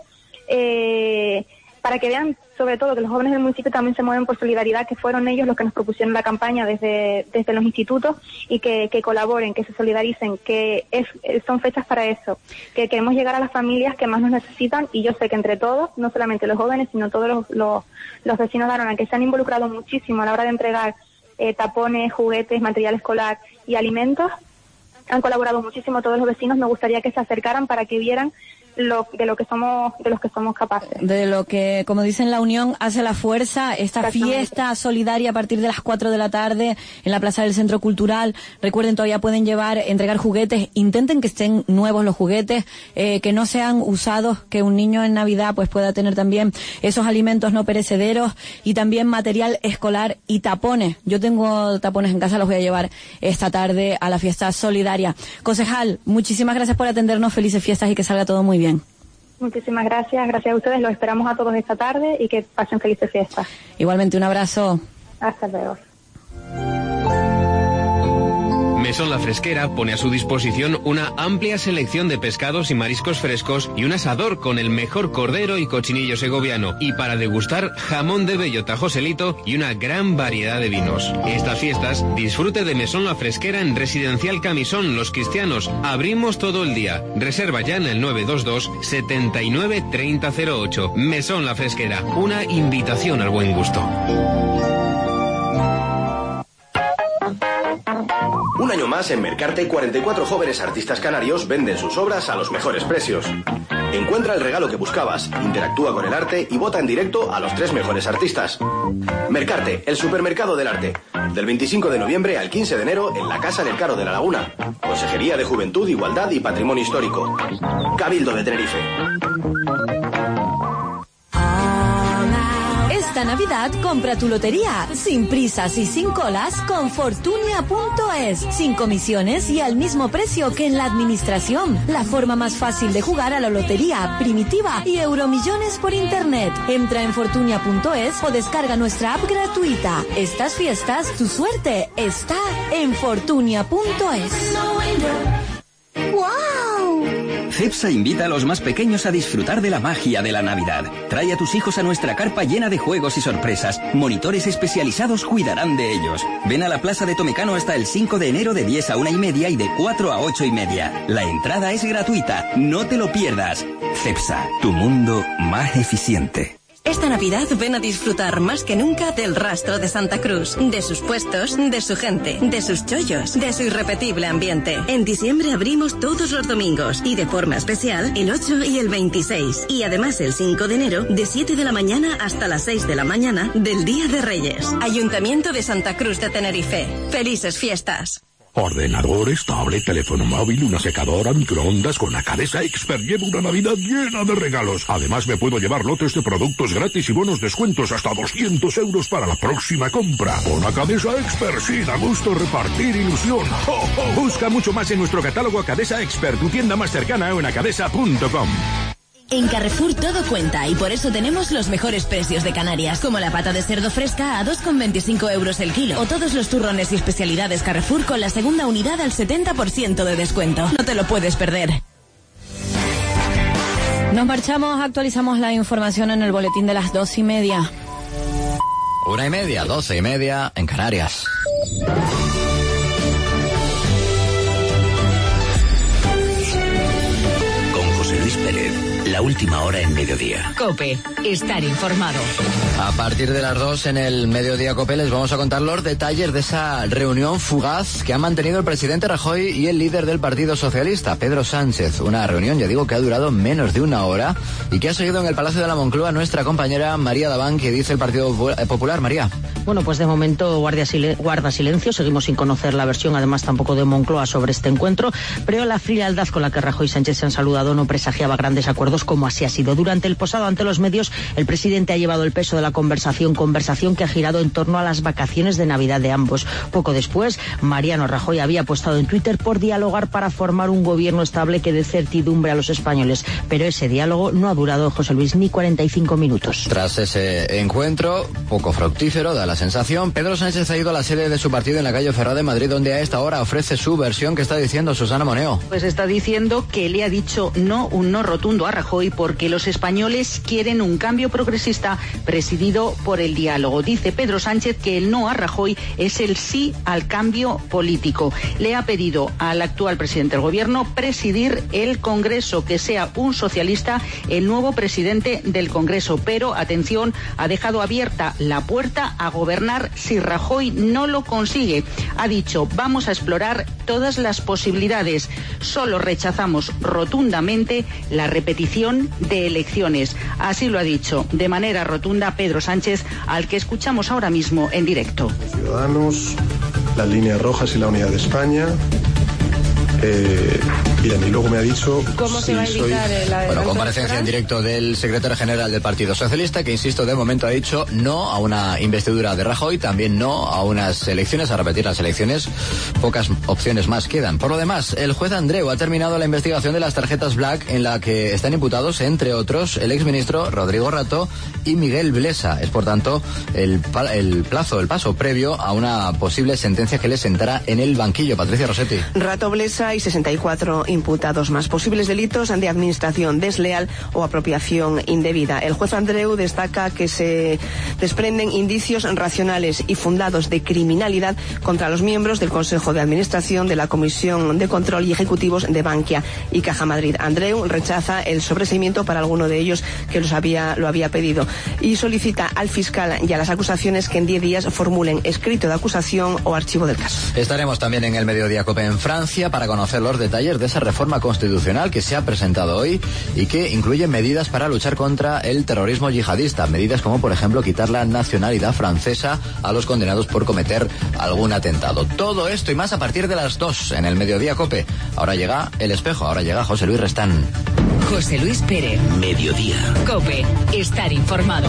eh, para que vean sobre todo que los jóvenes del municipio también se mueven por solidaridad, que fueron ellos los que nos propusieron la campaña desde, desde los institutos, y que, que colaboren, que se solidaricen, que es, son fechas para eso, que queremos llegar a las familias que más nos necesitan, y yo sé que entre todos, no solamente los jóvenes, sino todos los, los, los vecinos de Arona, que se han involucrado muchísimo a la hora de entregar eh, tapones, juguetes, material escolar y alimentos, han colaborado muchísimo todos los vecinos. Me gustaría que se acercaran para que vieran Lo, de lo que somos de los que somos capaces. De lo que, como dicen, la unión hace la fuerza. Esta fiesta solidaria a partir de las cuatro de la tarde en la Plaza del Centro Cultural. Recuerden, todavía pueden llevar, entregar juguetes. Intenten que estén nuevos los juguetes, eh, que no sean usados, que un niño en Navidad pues pueda tener también esos alimentos no perecederos, y también material escolar y tapones. Yo tengo tapones en casa, los voy a llevar esta tarde a la fiesta solidaria. Concejal, muchísimas gracias por atendernos. Felices fiestas y que salga todo muy bien. Muchísimas gracias, gracias a ustedes, los esperamos a todos esta tarde y que pasen felices fiestas. Igualmente, un abrazo. Hasta luego. Mesón La Fresquera pone a su disposición una amplia selección de pescados y mariscos frescos y un asador con el mejor cordero y cochinillo segoviano, y para degustar jamón de bellota Joselito y una gran variedad de vinos. Estas fiestas disfrute de Mesón La Fresquera en Residencial Camisón Los Cristianos. Abrimos todo el día. Reserva ya en el nueve dos dos, setenta y nueve, treinta cero ocho. Mesón La Fresquera, una invitación al buen gusto. Un año más en Mercarte, cuarenta y cuatro jóvenes artistas canarios venden sus obras a los mejores precios. Encuentra el regalo que buscabas, interactúa con el arte y vota en directo a los tres mejores artistas. Mercarte, el supermercado del arte. Del veinticinco de noviembre al quince de enero en la Casa del Caro de la Laguna. Consejería de Juventud, Igualdad y Patrimonio Histórico. Cabildo de Tenerife. Esta Navidad compra tu lotería sin prisas y sin colas con Fortunia punto es, sin comisiones y al mismo precio que en la administración. La forma más fácil de jugar a la lotería primitiva y Euromillones por internet. Entra en Fortunia punto es o descarga nuestra app gratuita. Estas fiestas, tu suerte está en Fortunia punto es. ¡Wow! Cepsa invita a los más pequeños a disfrutar de la magia de la Navidad. Trae a tus hijos a nuestra carpa llena de juegos y sorpresas. Monitores especializados cuidarán de ellos. Ven a la Plaza de Tomecano hasta el cinco de enero de diez a una y media y de cuatro a ocho y media. La entrada es gratuita. No te lo pierdas. Cepsa, tu mundo más eficiente. Esta Navidad ven a disfrutar más que nunca del rastro de Santa Cruz, de sus puestos, de su gente, de sus chollos, de su irrepetible ambiente. En diciembre abrimos todos los domingos y de forma especial el ocho y el veintiséis. Y además el cinco de enero de siete de la mañana hasta las seis de la mañana del Día de Reyes. Ayuntamiento de Santa Cruz de Tenerife. ¡Felices fiestas! Ordenadores, tablet, teléfono móvil, una secadora, microondas. Con Acadesa Expert llevo una Navidad llena de regalos. Además me puedo llevar lotes de productos gratis y buenos descuentos hasta doscientos euros para la próxima compra. Con Acadesa Expert sí da gusto repartir ilusión. ¡Oh, oh! Busca mucho más en nuestro catálogo Acadesa Expert, tu tienda más cercana o en acadesa punto com. En Carrefour todo cuenta y por eso tenemos los mejores precios de Canarias, como la pata de cerdo fresca a dos con veinticinco euros el kilo o todos los turrones y especialidades Carrefour con la segunda unidad al setenta por ciento de descuento. No te lo puedes perder. Nos marchamos, actualizamos la información en el boletín de las dos y media. Una y media, doce y media en Canarias. Con José Luis Pérez, la última hora en mediodía. COPE, estar informado. A partir de las dos en el Mediodía COPE les vamos a contar los detalles de esa reunión fugaz que han mantenido el presidente Rajoy y el líder del Partido Socialista, Pedro Sánchez. Una reunión, ya digo, que ha durado menos de una hora y que ha seguido en el Palacio de la Moncloa nuestra compañera María Daván, que dice el Partido Popular. María. Bueno, pues de momento guarda, silen- guarda silencio, seguimos sin conocer la versión, además tampoco de Moncloa, sobre este encuentro, pero la frialdad con la que Rajoy y Sánchez se han saludado no presagiaba grandes acuerdos, como así ha sido. Durante el posado ante los medios, el presidente ha llevado el peso de la conversación, conversación que ha girado en torno a las vacaciones de Navidad de ambos. Poco después, Mariano Rajoy había apostado en Twitter por dialogar para formar un gobierno estable que dé certidumbre a los españoles, pero ese diálogo no ha durado, José Luis, ni cuarenta y cinco minutos. Tras ese encuentro, poco fructífero, da la sensación, Pedro Sánchez ha ido a la sede de su partido en la calle Ferrá de Madrid, donde a esta hora ofrece su versión. ¿Qué está diciendo Susana Moneo? Pues está diciendo que le ha dicho no, un no rotundo a Rajoy, porque los españoles quieren un cambio progresista presidido por el diálogo. Dice Pedro Sánchez que el no a Rajoy es el sí al cambio político. Le ha pedido al actual presidente del gobierno presidir el Congreso, que sea un socialista el nuevo presidente del Congreso. Pero, atención, ha dejado abierta la puerta a gobernar si Rajoy no lo consigue. Ha dicho, vamos a explorar todas las posibilidades. Solo rechazamos rotundamente la repetición de elecciones. Así lo ha dicho de manera rotunda Pedro Sánchez, al que escuchamos ahora mismo en directo. Ciudadanos, las líneas rojas y la unidad de España. Eh, bien, y luego me ha dicho... ¿Cómo si se va a soy... evitar la... Bueno, comparecencia en directo del secretario general del Partido Socialista, que, insisto, de momento ha dicho no a una investidura de Rajoy, también no a unas elecciones, a repetir las elecciones. Pocas opciones más quedan. Por lo demás, el juez Andreu ha terminado la investigación de las tarjetas Black, en la que están imputados, entre otros, el exministro Rodrigo Rato y Miguel Blesa. Es, por tanto, el, el plazo, el paso previo a una posible sentencia que les sentará en el banquillo. Patricia Rossetti. Rato, Blesa y sesenta y cuatro imputados más. Posibles delitos de administración desleal o apropiación indebida. El juez Andreu destaca que se desprenden indicios racionales y fundados de criminalidad contra los miembros del Consejo de Administración, de la Comisión de Control y Ejecutivos de Bankia y Caja Madrid. Andreu rechaza el sobreseimiento para alguno de ellos que los había, lo había pedido y solicita al fiscal y a las acusaciones que en diez días formulen escrito de acusación o archivo del caso. Estaremos también en el Mediodía COPE en Francia para conocer los detalles de esa reforma constitucional que se ha presentado hoy y que incluye medidas para luchar contra el terrorismo yihadista. Medidas como, por ejemplo, quitar la nacionalidad francesa a los condenados por cometer algún atentado. Todo esto y más a partir de las dos en el Mediodía COPE. Ahora llega El Espejo, ahora llega José Luis Restán. José Luis Pérez. Mediodía. COPE, estar informado.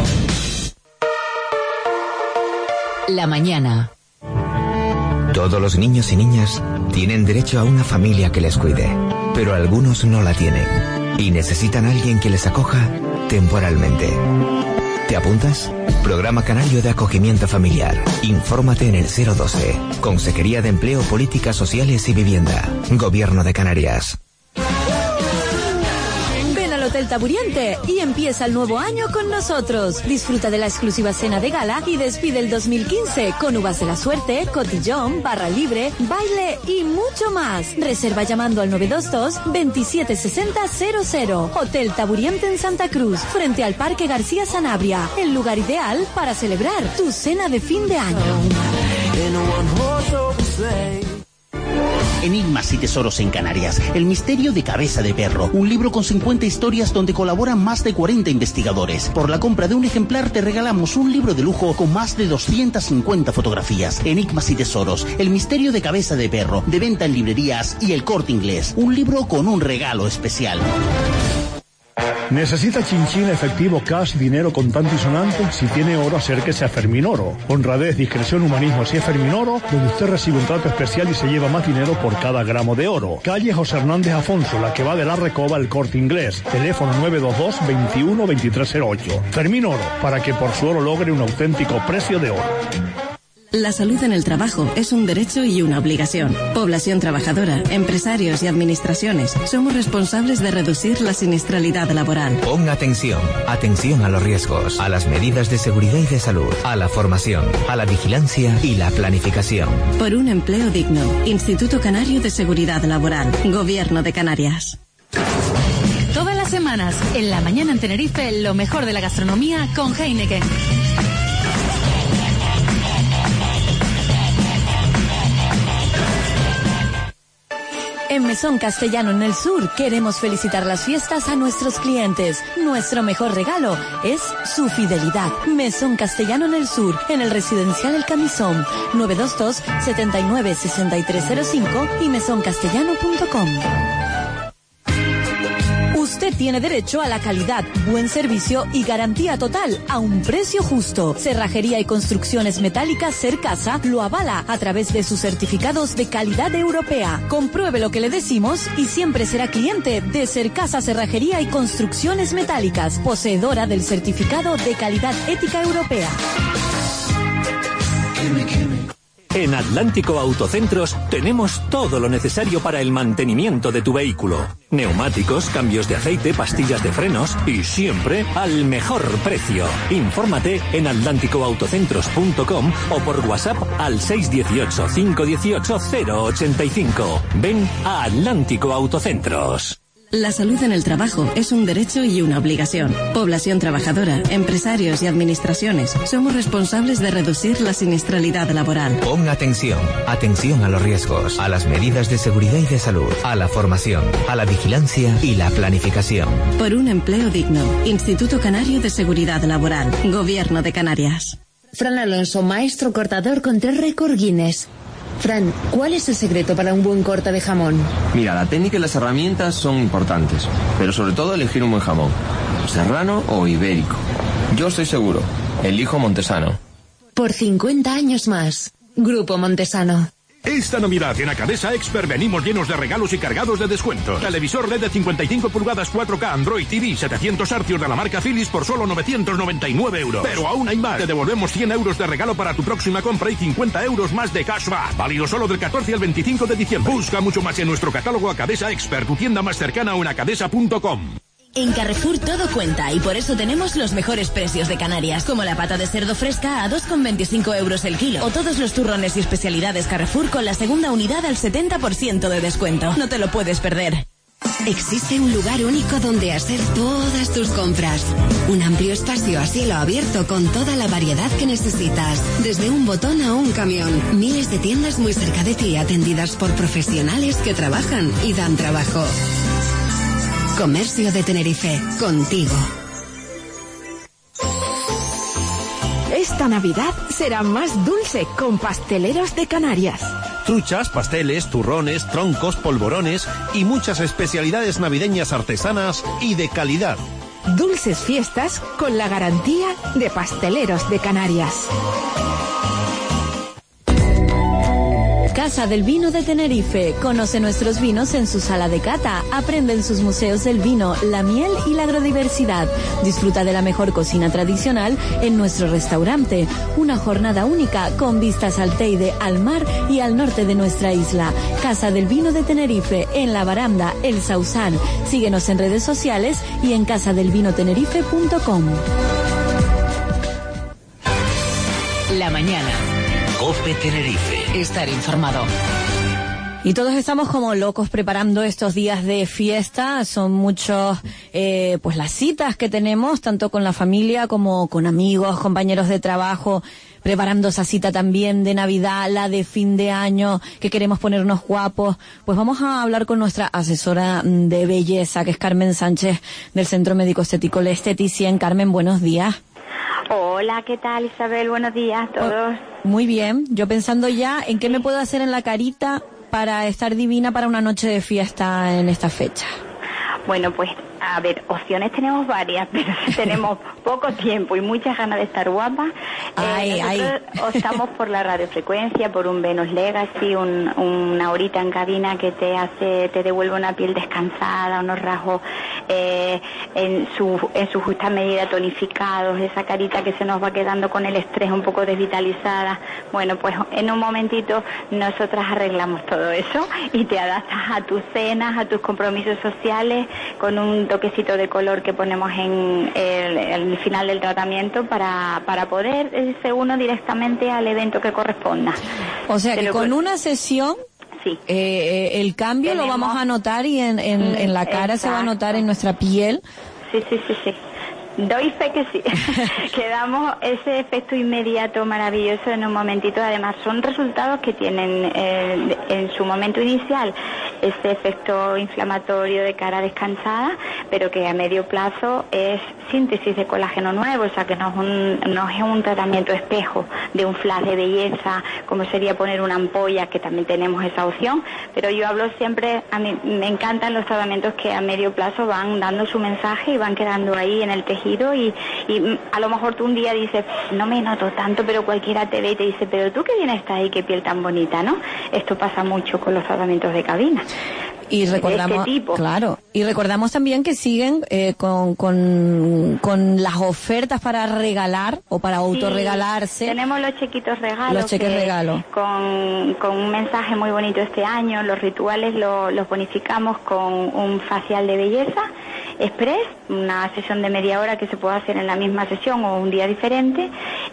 La mañana. Todos los niños y niñas tienen derecho a una familia que les cuide, pero algunos no la tienen y necesitan a alguien que les acoja temporalmente. ¿Te apuntas? Programa Canario de Acogimiento Familiar. Infórmate en el cero doce. Consejería de Empleo, Políticas Sociales y Vivienda. Gobierno de Canarias. Hotel Taburiente y empieza el nuevo año con nosotros. Disfruta de la exclusiva cena de gala y despide el dos mil quince con uvas de la suerte, cotillón, barra libre, baile y mucho más. Reserva llamando al nueve dos dos, veintisiete sesenta cero cero. Hotel Taburiente en Santa Cruz, frente al Parque García Sanabria. El lugar ideal para celebrar tu cena de fin de año. Enigmas y tesoros en Canarias. El misterio de Cabeza de Perro. Un libro con cincuenta historias donde colaboran más de cuarenta investigadores. Por la compra de un ejemplar te regalamos un libro de lujo con más de doscientas cincuenta fotografías. Enigmas y tesoros. El misterio de Cabeza de Perro. De venta en librerías y El Corte Inglés. Un libro con un regalo especial. ¿Necesita chinchín, efectivo, cash, dinero contante y sonante? Si tiene oro, acérquese a Fermín Oro. Honradez, discreción, humanismo, así es Fermín Oro, donde usted recibe un trato especial y se lleva más dinero por cada gramo de oro. Calle José Hernández Afonso, la que va de la Recoba al Corte Inglés. Teléfono nueve dos dos, veintiuno, veintitrés cero ocho. Fermín Oro, para que por su oro logre un auténtico precio de oro. La salud en el trabajo es un derecho y una obligación. Población trabajadora, empresarios y administraciones somos responsables de reducir la siniestralidad laboral. Pon atención, atención a los riesgos, a las medidas de seguridad y de salud, a la formación, a la vigilancia y la planificación. Por un empleo digno, Instituto Canario de Seguridad Laboral, Gobierno de Canarias. Todas las semanas, en la mañana en Tenerife, lo mejor de la gastronomía con Heineken. En Mesón Castellano en el Sur queremos felicitar las fiestas a nuestros clientes. Nuestro mejor regalo es su fidelidad. Mesón Castellano en el Sur, en el Residencial El Camisón, nueve dos dos, setenta y nueve, sesenta y tres cero cinco y mesón castellano punto com. Usted tiene derecho a la calidad, buen servicio y garantía total a un precio justo. Cerrajería y Construcciones Metálicas Cercasa lo avala a través de sus certificados de calidad europea. Compruebe lo que le decimos y siempre será cliente de Cercasa Cerrajería y Construcciones Metálicas, poseedora del certificado de calidad ética europea. En Atlántico Autocentros tenemos todo lo necesario para el mantenimiento de tu vehículo. Neumáticos, cambios de aceite, pastillas de frenos y siempre al mejor precio. Infórmate en atlántico autocentros punto com o por WhatsApp al seis uno ocho, cinco uno ocho, cero ocho cinco. Ven a Atlántico Autocentros. La salud en el trabajo es un derecho y una obligación. Población trabajadora, empresarios y administraciones somos responsables de reducir la siniestralidad laboral. Pon atención, atención a los riesgos, a las medidas de seguridad y de salud, a la formación, a la vigilancia y la planificación. Por un empleo digno, Instituto Canario de Seguridad Laboral, Gobierno de Canarias. Fran Alonso, maestro cortador con tres récords Guinness. Fran, ¿cuál es el secreto para un buen corte de jamón? Mira, la técnica y las herramientas son importantes, pero sobre todo elegir un buen jamón, serrano o ibérico. Yo estoy seguro, elijo Montesano. Por cincuenta años más, Grupo Montesano. Esta Navidad en Acadesa Expert venimos llenos de regalos y cargados de descuentos. Televisor L E D de cincuenta y cinco pulgadas cuatro K Android T V setecientos hercios de la marca Philips por solo novecientos noventa y nueve euros. Pero aún hay más. Te devolvemos cien euros de regalo para tu próxima compra y cincuenta euros más de cashback. Válido solo del catorce al veinticinco de diciembre. Busca mucho más en nuestro catálogo Acadesa Expert, tu tienda más cercana o en acadesa punto com. En Carrefour todo cuenta y por eso tenemos los mejores precios de Canarias, como la pata de cerdo fresca a dos con veinticinco euros el kilo, o todos los turrones y especialidades Carrefour con la segunda unidad al setenta por ciento de descuento. No te lo puedes perder. Existe un lugar único donde hacer todas tus compras. Un amplio espacio a cielo abierto con toda la variedad que necesitas. Desde un botón a un camión. Miles de tiendas muy cerca de ti, atendidas por profesionales que trabajan y dan trabajo. Comercio de Tenerife, contigo. Esta Navidad será más dulce con Pasteleros de Canarias. Truchas, pasteles, turrones, troncos, polvorones y muchas especialidades navideñas artesanas y de calidad. Dulces fiestas con la garantía de Pasteleros de Canarias. Casa del Vino de Tenerife. Conoce nuestros vinos en su sala de cata. Aprende en sus museos del vino, la miel y la agrodiversidad. Disfruta de la mejor cocina tradicional en nuestro restaurante. Una jornada única con vistas al Teide, al mar y al norte de nuestra isla. Casa del Vino de Tenerife, en La Baranda, El Sausal. Síguenos en redes sociales y en casa del vino tenerife punto com. La mañana. COPE Tenerife. Estar informado. Y todos estamos como locos preparando estos días de fiesta. Son muchos, eh, pues las citas que tenemos, tanto con la familia como con amigos, compañeros de trabajo, preparando esa cita también de Navidad, la de fin de año, que queremos ponernos guapos. Pues vamos a hablar con nuestra asesora de belleza, que es Carmen Sánchez, del Centro Médico Estético Le Esteticien. Carmen, buenos días. Hola, ¿qué tal, Isabel? Buenos días a todos. Muy bien. Yo pensando ya en qué me puedo hacer en la carita para estar divina para una noche de fiesta en esta fecha. Bueno, pues A ver, opciones tenemos varias, pero tenemos poco tiempo y muchas ganas de estar guapas. Ay, eh, nosotros ay. optamos por la radiofrecuencia, por un Venus Legacy, un, una horita en cabina que te hace, te devuelve una piel descansada, unos rasgos eh, en su en su justa medida tonificados, esa carita que se nos va quedando con el estrés un poco desvitalizada. Bueno, pues en un momentito nosotras arreglamos todo eso y te adaptas a tus cenas, a tus compromisos sociales, con un toquecito de color que ponemos en el, el final del tratamiento para, para poder irse uno directamente al evento que corresponda. O sea que Pero con pues, una sesión sí. eh, el cambio Tenemos, lo vamos a notar y en, en, en la cara exacto. se va a notar en nuestra piel. Sí, sí, sí, sí. Doy fe que sí, que damos ese efecto inmediato maravilloso en un momentito. Además son resultados que tienen eh, en su momento inicial ese efecto inflamatorio de cara descansada, pero que a medio plazo es síntesis de colágeno nuevo, o sea que no es un, no es un tratamiento espejo de un flash de belleza como sería poner una ampolla, que también tenemos esa opción, pero yo hablo siempre, a mí me encantan los tratamientos que a medio plazo van dando su mensaje y van quedando ahí en el tejido. Y, y a lo mejor tú un día dices, no me noto tanto, pero cualquiera te ve y te dice, pero tú qué bien estás ahí, qué piel tan bonita, ¿no? Esto pasa mucho con los tratamientos de cabina. Y recordamos, este tipo. claro, y recordamos también que siguen eh, con, con, con las ofertas para regalar o para autorregalarse. Sí, tenemos los chequitos regalos. Los cheques que, regalo. Con, con un mensaje muy bonito este año. Los rituales lo, los bonificamos con un facial de belleza express, una sesión de media hora que se puede hacer en la misma sesión o un día diferente.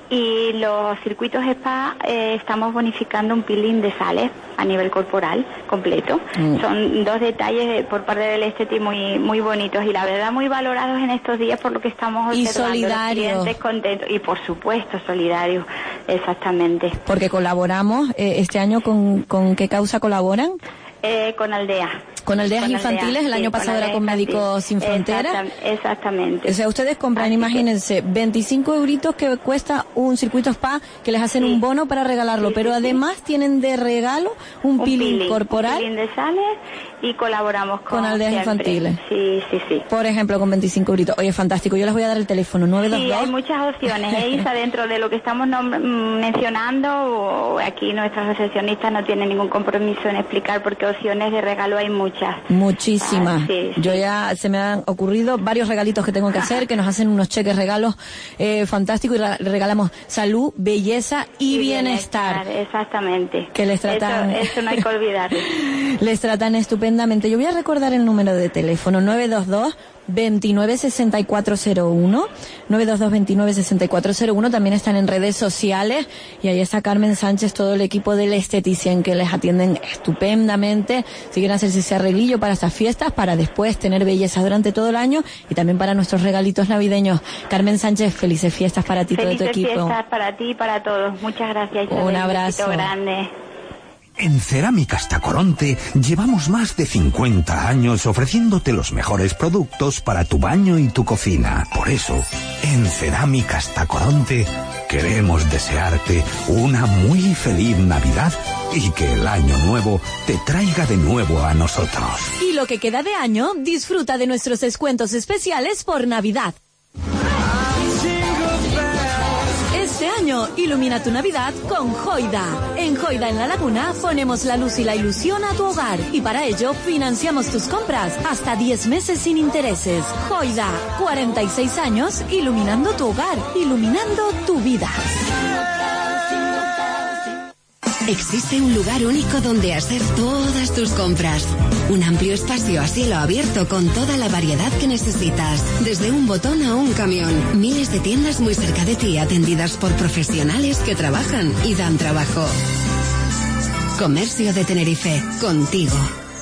Y los circuitos spa eh, estamos bonificando un peeling de sales a nivel corporal completo. Mm. Son dos detalles por parte del Esteti muy muy bonitos y la verdad muy valorados en estos días por lo que estamos observando. Y solidarios. Los clientes contentos y por supuesto solidarios, exactamente. Porque colaboramos eh, este año con, ¿con qué causa colaboran? Eh, con Aldea. Con aldeas con infantiles, aldeas, el año sí, pasado con era con Médicos Sin Fronteras. Exactamente, exactamente. O sea, ustedes compran, Así imagínense, que... veinticinco euritos que cuesta un circuito spa, que les hacen sí. un bono para regalarlo, sí, pero sí, además sí. tienen de regalo un, un peeling, peeling corporal. Un peeling de sales y colaboramos con, con aldeas siempre. infantiles. Sí, sí, sí. Por ejemplo, con veinticinco euritos. Oye, fantástico. Yo les voy a dar el teléfono, nueve dos dos. Sí, hay muchas opciones, ¿eh, Isa? Dentro de lo que estamos mencionando, o aquí nuestras recepcionistas no tienen ningún compromiso en explicar porque opciones de regalo hay muchas. Muchísimas. Ah, sí, sí. Yo ya se me han ocurrido varios regalitos que tengo que hacer, que nos hacen unos cheques regalos eh, fantásticos y re regalamos salud, belleza y, y bienestar. bienestar. Exactamente. Que les tratan... Eso, eso no hay que olvidar. Les tratan estupendamente. Yo voy a recordar el número de teléfono, nueve dos dos, veintinueve sesenta y cuatro cero uno, nueve dos dos, veintinueve sesenta y cuatro cero uno. También están en redes sociales y ahí está Carmen Sánchez, todo el equipo del Esteticien que les atienden estupendamente. Si quieren hacerse ese arreglillo para estas fiestas, para después tener belleza durante todo el año y también para nuestros regalitos navideños. Carmen Sánchez, felices fiestas para ti y todo tu equipo. Felices fiestas para ti y para todos. Muchas gracias, Isabel. Un abrazo. Un grande. En Cerámicas Tacoronte llevamos más de cincuenta años ofreciéndote los mejores productos para tu baño y tu cocina. Por eso, en Cerámicas Tacoronte queremos desearte una muy feliz Navidad y que el año nuevo te traiga de nuevo a nosotros. Y lo que queda de año, disfruta de nuestros descuentos especiales por Navidad. Este año, ilumina tu Navidad con Joida. En Joida en La Laguna ponemos la luz y la ilusión a tu hogar y para ello financiamos tus compras hasta diez meses sin intereses. Joida, cuarenta y seis años iluminando tu hogar, iluminando tu vida. Existe un lugar único donde hacer todas tus compras. Un amplio espacio a cielo abierto con toda la variedad que necesitas. Desde un botón a un camión. Miles de tiendas muy cerca de ti atendidas por profesionales que trabajan y dan trabajo. Comercio de Tenerife. Contigo.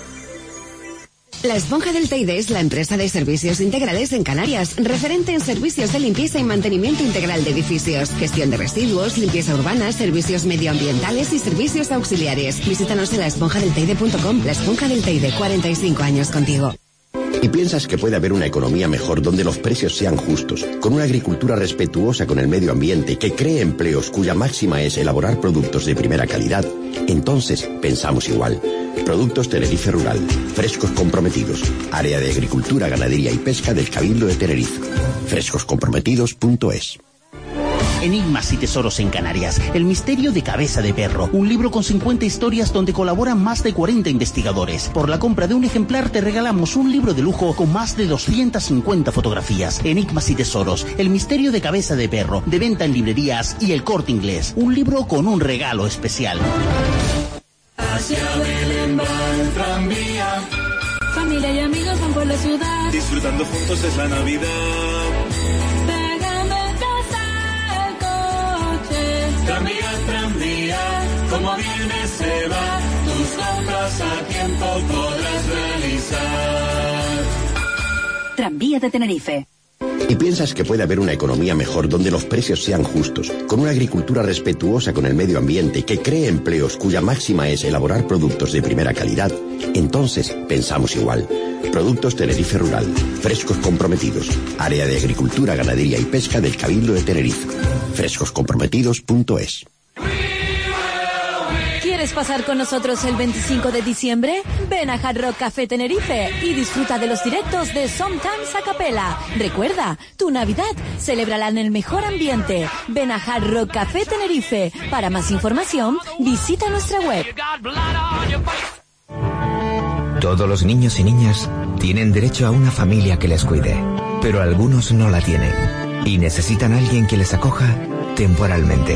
La Esponja del Teide es la empresa de servicios integrales en Canarias, referente en servicios de limpieza y mantenimiento integral de edificios, gestión de residuos, limpieza urbana, servicios medioambientales y servicios auxiliares. Visítanos en la esponja del teide punto com. La Esponja del Teide, cuarenta y cinco años contigo. ¿Y piensas que puede haber una economía mejor donde los precios sean justos, con una agricultura respetuosa con el medio ambiente, que cree empleos cuya máxima es elaborar productos de primera calidad? Entonces, pensamos igual. Productos Tenerife Rural. Frescos comprometidos. Área de Agricultura, Ganadería y Pesca del Cabildo de Tenerife. frescos comprometidos punto es. Enigmas y tesoros en Canarias. El misterio de Cabeza de Perro. Un libro con cincuenta historias donde colaboran más de cuarenta investigadores. Por la compra de un ejemplar te regalamos un libro de lujo con más de doscientas cincuenta fotografías. Enigmas y tesoros. El misterio de Cabeza de Perro. De venta en librerías y El Corte Inglés. Un libro con un regalo especial. Hacia Belén va el tranvía. Familia y amigos van por la ciudad. Disfrutando juntos es la Navidad. Tranvía, tranvía, como viene se va, tus compras a tiempo podrás realizar. Tranvía de Tenerife. ¿Y piensas que puede haber una economía mejor donde los precios sean justos, con una agricultura respetuosa con el medio ambiente que cree empleos cuya máxima es elaborar productos de primera calidad? Entonces, pensamos igual. Productos Tenerife Rural. Frescos comprometidos. Área de Agricultura, Ganadería y Pesca del Cabildo de Tenerife. frescos comprometidos punto es. ¿Quieres pasar con nosotros el veinticinco de diciembre? Ven a Hard Rock Café Tenerife y disfruta de los directos de Sometimes a Capella. Recuerda, tu Navidad, celébrala en el mejor ambiente. Ven a Hard Rock Café Tenerife. Para más información, visita nuestra web. Todos los niños y niñas tienen derecho a una familia que les cuide, pero algunos no la tienen y necesitan a alguien que les acoja temporalmente.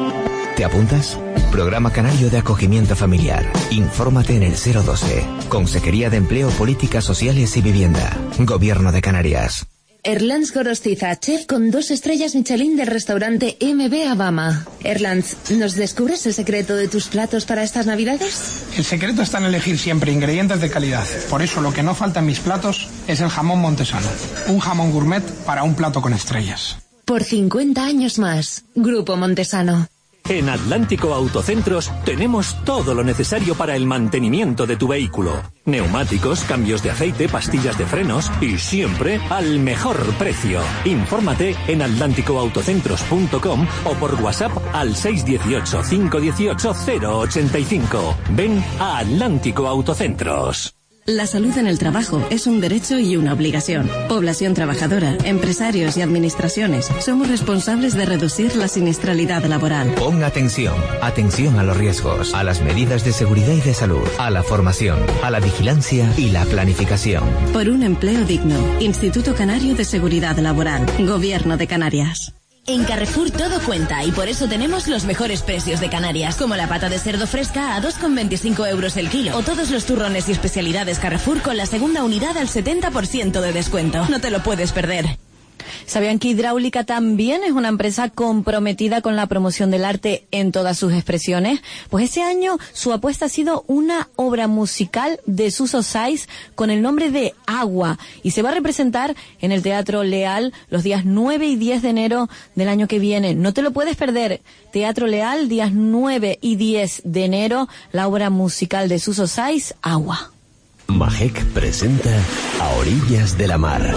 ¿Te apuntas? Programa Canario de Acogimiento Familiar. Infórmate en el cero doce. Consejería de Empleo, Políticas Sociales y Vivienda. Gobierno de Canarias. Erlands Gorostiza, chef con dos estrellas Michelin del restaurante M B Abama. Erlands, ¿nos descubres el secreto de tus platos para estas Navidades? El secreto está en elegir siempre ingredientes de calidad. Por eso lo que no falta en mis platos es el jamón montesano. Un jamón gourmet para un plato con estrellas. Por cincuenta años más. Grupo Montesano. En Atlántico Autocentros tenemos todo lo necesario para el mantenimiento de tu vehículo. Neumáticos, cambios de aceite, pastillas de frenos y siempre al mejor precio. Infórmate en atlántico autocentros punto com o por WhatsApp al seis uno ocho, cinco uno ocho, cero ocho cinco. Ven a Atlántico Autocentros. La salud en el trabajo es un derecho y una obligación. Población trabajadora, empresarios y administraciones somos responsables de reducir la siniestralidad laboral. Pon atención, atención a los riesgos, a las medidas de seguridad y de salud, a la formación, a la vigilancia y la planificación. Por un empleo digno. Instituto Canario de Seguridad Laboral. Gobierno de Canarias. En Carrefour todo cuenta y por eso tenemos los mejores precios de Canarias, como la pata de cerdo fresca a dos con veinticinco euros el kilo o todos los turrones y especialidades Carrefour con la segunda unidad al setenta por ciento de descuento. No te lo puedes perder. ¿Sabían que Hidráulica también es una empresa comprometida con la promoción del arte en todas sus expresiones? Pues este año su apuesta ha sido una obra musical de Suso Saiz con el nombre de Agua y se va a representar en el Teatro Leal los días nueve y diez de enero del año que viene. No te lo puedes perder. Teatro Leal, días nueve y diez de enero, la obra musical de Suso Saiz, Agua. Majek presenta A Orillas de la Mar.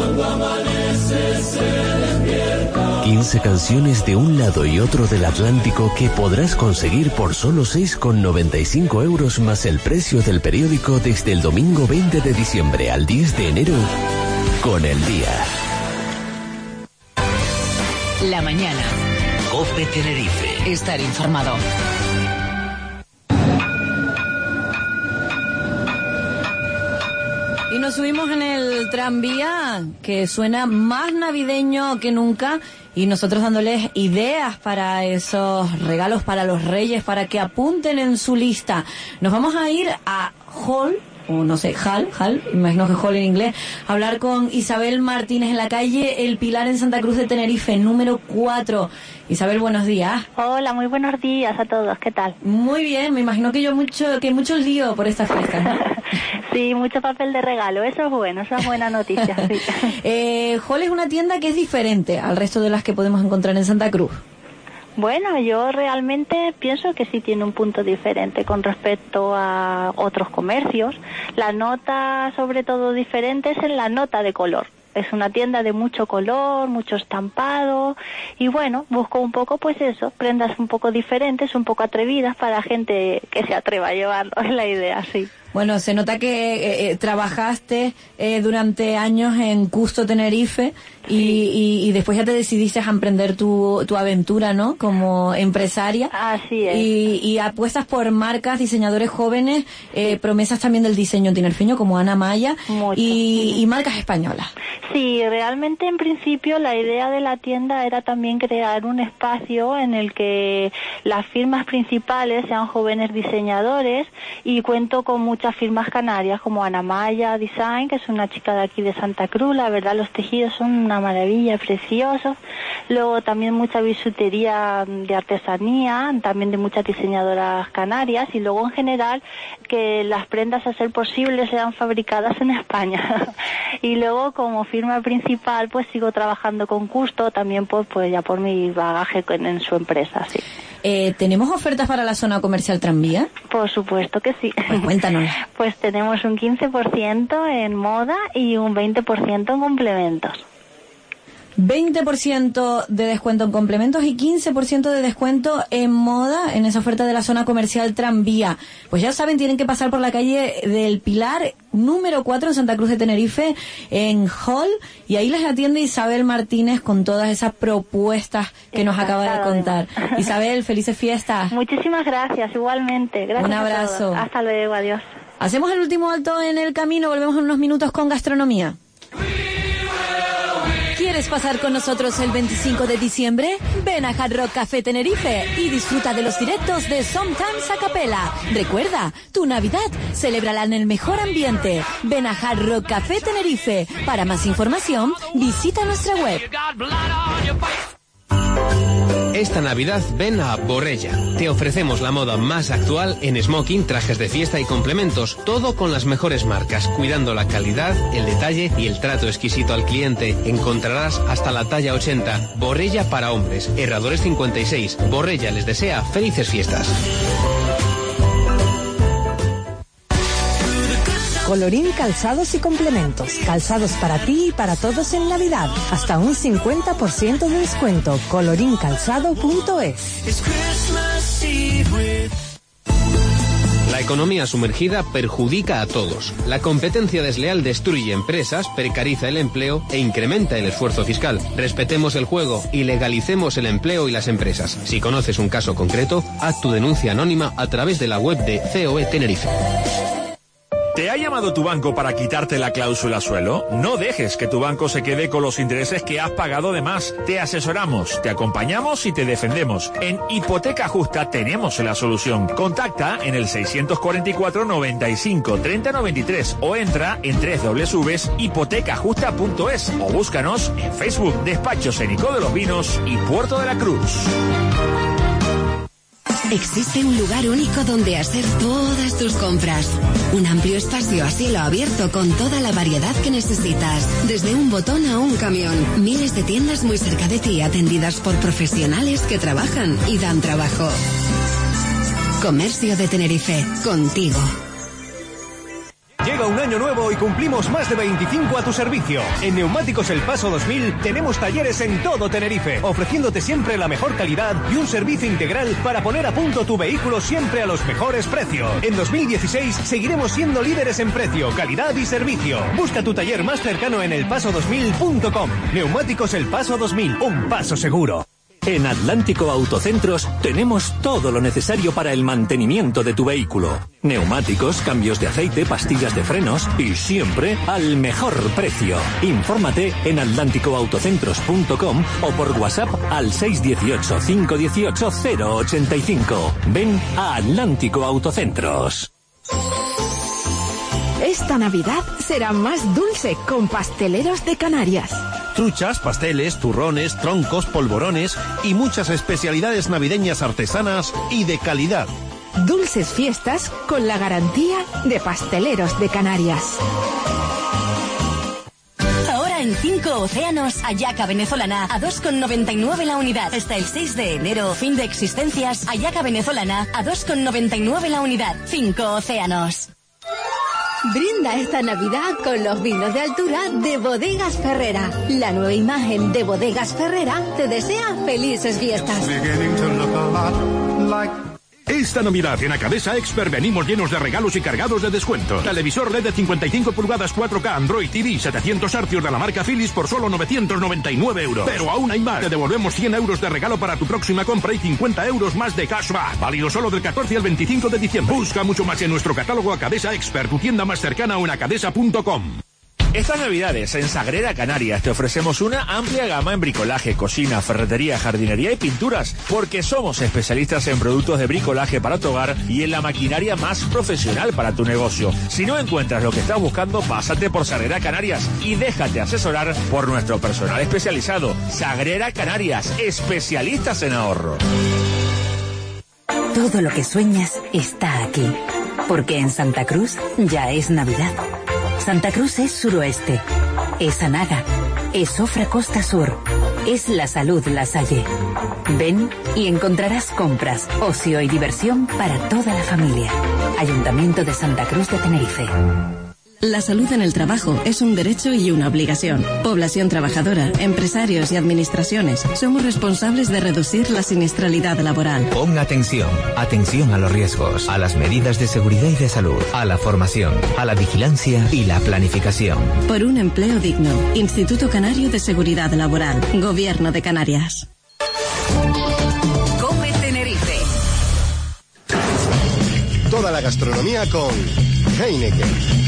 quince canciones de un lado y otro del Atlántico que podrás conseguir por solo seis con noventa y cinco euros más el precio del periódico desde el domingo veinte de diciembre al diez de enero con El Día. La mañana. COPE Tenerife. Estar informado. Y nos subimos en el tranvía, que suena más navideño que nunca, y nosotros dándoles ideas para esos regalos para los reyes, para que apunten en su lista. Nos vamos a ir a Hall, o no sé, Hall, Hall, imagino que Hall en inglés, a hablar con Isabel Martínez en la calle El Pilar en Santa Cruz de Tenerife, número cuatro. Isabel, buenos días. Hola, muy buenos días a todos, ¿qué tal? Muy bien, me imagino que yo mucho, que mucho lío por estas fiestas, ¿no? Sí, mucho papel de regalo, eso es bueno, eso es buena noticia, sí. eh, Hall es una tienda que es diferente al resto de las que podemos encontrar en Santa Cruz. Bueno, yo realmente pienso que sí tiene un punto diferente con respecto a otros comercios. La nota, sobre todo, diferente es en la nota de color. Es una tienda de mucho color, mucho estampado y bueno, busco un poco pues eso, prendas un poco diferentes, un poco atrevidas para gente que se atreva a llevarlo, es la idea, sí. Bueno, se nota que eh, trabajaste eh, durante años en Custo Tenerife y, y, y después ya te decidiste a emprender tu, tu aventura, ¿no? Como empresaria. Así es. Y, y apuestas por marcas, diseñadores jóvenes, eh, promesas también del diseño tinerfeño como Ana Maya y, y marcas españolas. Sí, realmente en principio la idea de la tienda era también crear un espacio en el que las firmas principales sean jóvenes diseñadores, y cuento con muchas firmas canarias como Ana Maya Design, que es una chica de aquí de Santa Cruz. La verdad, los tejidos son una maravilla, preciosos. Luego también mucha bisutería de artesanía, también de muchas diseñadoras canarias, y luego en general que las prendas, a ser posible, sean fabricadas en España. Y luego como firma principal pues sigo trabajando con Custo, también pues, pues ya por mi bagaje en, en su empresa, sí. Eh, ¿Tenemos ofertas para la zona comercial Tranvía? Por supuesto que sí. Pues cuéntanos. Pues tenemos un quince por ciento en moda y un veinte por ciento en complementos. veinte por ciento de descuento en complementos y quince por ciento de descuento en moda en esa oferta de la zona comercial Tranvía. Pues ya saben, tienen que pasar por la calle del Pilar, número cuatro en Santa Cruz de Tenerife, en Hall, y ahí les atiende Isabel Martínez con todas esas propuestas que nos acaba de contar. Isabel, felices fiestas. Muchísimas gracias, igualmente. Gracias. Un abrazo. A Hasta luego, adiós. Hacemos el último alto en el camino, volvemos en unos minutos con gastronomía. ¿Quieres pasar con nosotros el veinticinco de diciembre? Ven a Hard Rock Café Tenerife y disfruta de los directos de Sometimes a Capella. Recuerda, tu Navidad, celébrala en el mejor ambiente. Ven a Hard Rock Café Tenerife. Para más información, visita nuestra web. Esta Navidad ven a Borrella. Te ofrecemos la moda más actual en smoking, trajes de fiesta y complementos. Todo con las mejores marcas, cuidando la calidad, el detalle y el trato exquisito al cliente. Encontrarás hasta la talla ochenta. Borrella para hombres. Herradores cincuenta y seis. Borrella les desea felices fiestas. Colorín Calzados y Complementos. Calzados para ti y para todos en Navidad. Hasta un cincuenta por ciento de descuento. colorín calzado punto es. La economía sumergida perjudica a todos. La competencia desleal destruye empresas, precariza el empleo e incrementa el esfuerzo fiscal. Respetemos el juego y legalicemos el empleo y las empresas. Si conoces un caso concreto, haz tu denuncia anónima a través de la web de C O E Tenerife. ¿Te ha llamado tu banco para quitarte la cláusula suelo? No dejes que tu banco se quede con los intereses que has pagado de más. Te asesoramos, te acompañamos y te defendemos. En Hipoteca Justa tenemos la solución. Contacta en el seiscientos cuarenta y cuatro, noventa y cinco, treinta, noventa y tres o entra en doble u doble u doble u punto hipoteca justa punto es o búscanos en Facebook, Despachos Enicó de los Vinos y Puerto de la Cruz. Existe un lugar único donde hacer todas tus compras. Un amplio espacio a cielo abierto con toda la variedad que necesitas. Desde un botón a un camión. Miles de tiendas muy cerca de ti, atendidas por profesionales que trabajan y dan trabajo. Comercio de Tenerife. Contigo. Llega un año nuevo y cumplimos más de veinticinco a tu servicio. En Neumáticos El Paso dos mil tenemos talleres en todo Tenerife, ofreciéndote siempre la mejor calidad y un servicio integral para poner a punto tu vehículo siempre a los mejores precios. En dos mil dieciséis seguiremos siendo líderes en precio, calidad y servicio. Busca tu taller más cercano en el paso dos mil punto com. Neumáticos El Paso dos mil, un paso seguro. En Atlántico Autocentros tenemos todo lo necesario para el mantenimiento de tu vehículo. Neumáticos, cambios de aceite, pastillas de frenos y siempre al mejor precio. Infórmate en atlántico autocentros punto com o por WhatsApp al seis uno ocho, cinco uno ocho, cero ocho cinco. Ven a Atlántico Autocentros. Esta Navidad será más dulce con Pasteleros de Canarias. Truchas, pasteles, turrones, troncos, polvorones y muchas especialidades navideñas artesanas y de calidad. Dulces fiestas con la garantía de Pasteleros de Canarias. Ahora en cinco Océanos, hallaca venezolana a dos con noventa y nueve la unidad. Hasta el seis de enero, fin de existencias, hallaca venezolana a dos con noventa y nueve la unidad. cinco Océanos. Brinda esta Navidad con los vinos de altura de Bodegas Ferrera. La nueva imagen de Bodegas Ferrera te desea felices fiestas. Esta Navidad en Acadesa Expert venimos llenos de regalos y cargados de descuento. Televisor L E D de cincuenta y cinco pulgadas cuatro K Android T V setecientos hercios de la marca Philips por solo novecientos noventa y nueve euros. Pero aún hay más. Te devolvemos cien euros de regalo para tu próxima compra y cincuenta euros más de cashback. Válido solo del catorce al veinticinco de diciembre. Busca mucho más en nuestro catálogo Acadesa Expert, tu tienda más cercana o en acadesa punto com. Estas Navidades en Sagrera Canarias te ofrecemos una amplia gama en bricolaje, cocina, ferretería, jardinería y pinturas, porque somos especialistas en productos de bricolaje para tu hogar y en la maquinaria más profesional para tu negocio. Si no encuentras lo que estás buscando, pásate por Sagrera Canarias y déjate asesorar por nuestro personal especializado. Sagrera Canarias, especialistas en ahorro. Todo lo que sueñas está aquí, porque en Santa Cruz ya es Navidad. Santa Cruz es suroeste, es Anaga, es Sofra Costa Sur, es La Salud La Salle. Ven y encontrarás compras, ocio y diversión para toda la familia. Ayuntamiento de Santa Cruz de Tenerife. La salud en el trabajo es un derecho y una obligación. Población trabajadora, empresarios y administraciones somos responsables de reducir la siniestralidad laboral. Pon atención, atención a los riesgos, a las medidas de seguridad y de salud, a la formación, a la vigilancia y la planificación. Por un empleo digno. Instituto Canario de Seguridad Laboral. Gobierno de Canarias. Come Tenerife. Toda la gastronomía con Heineken.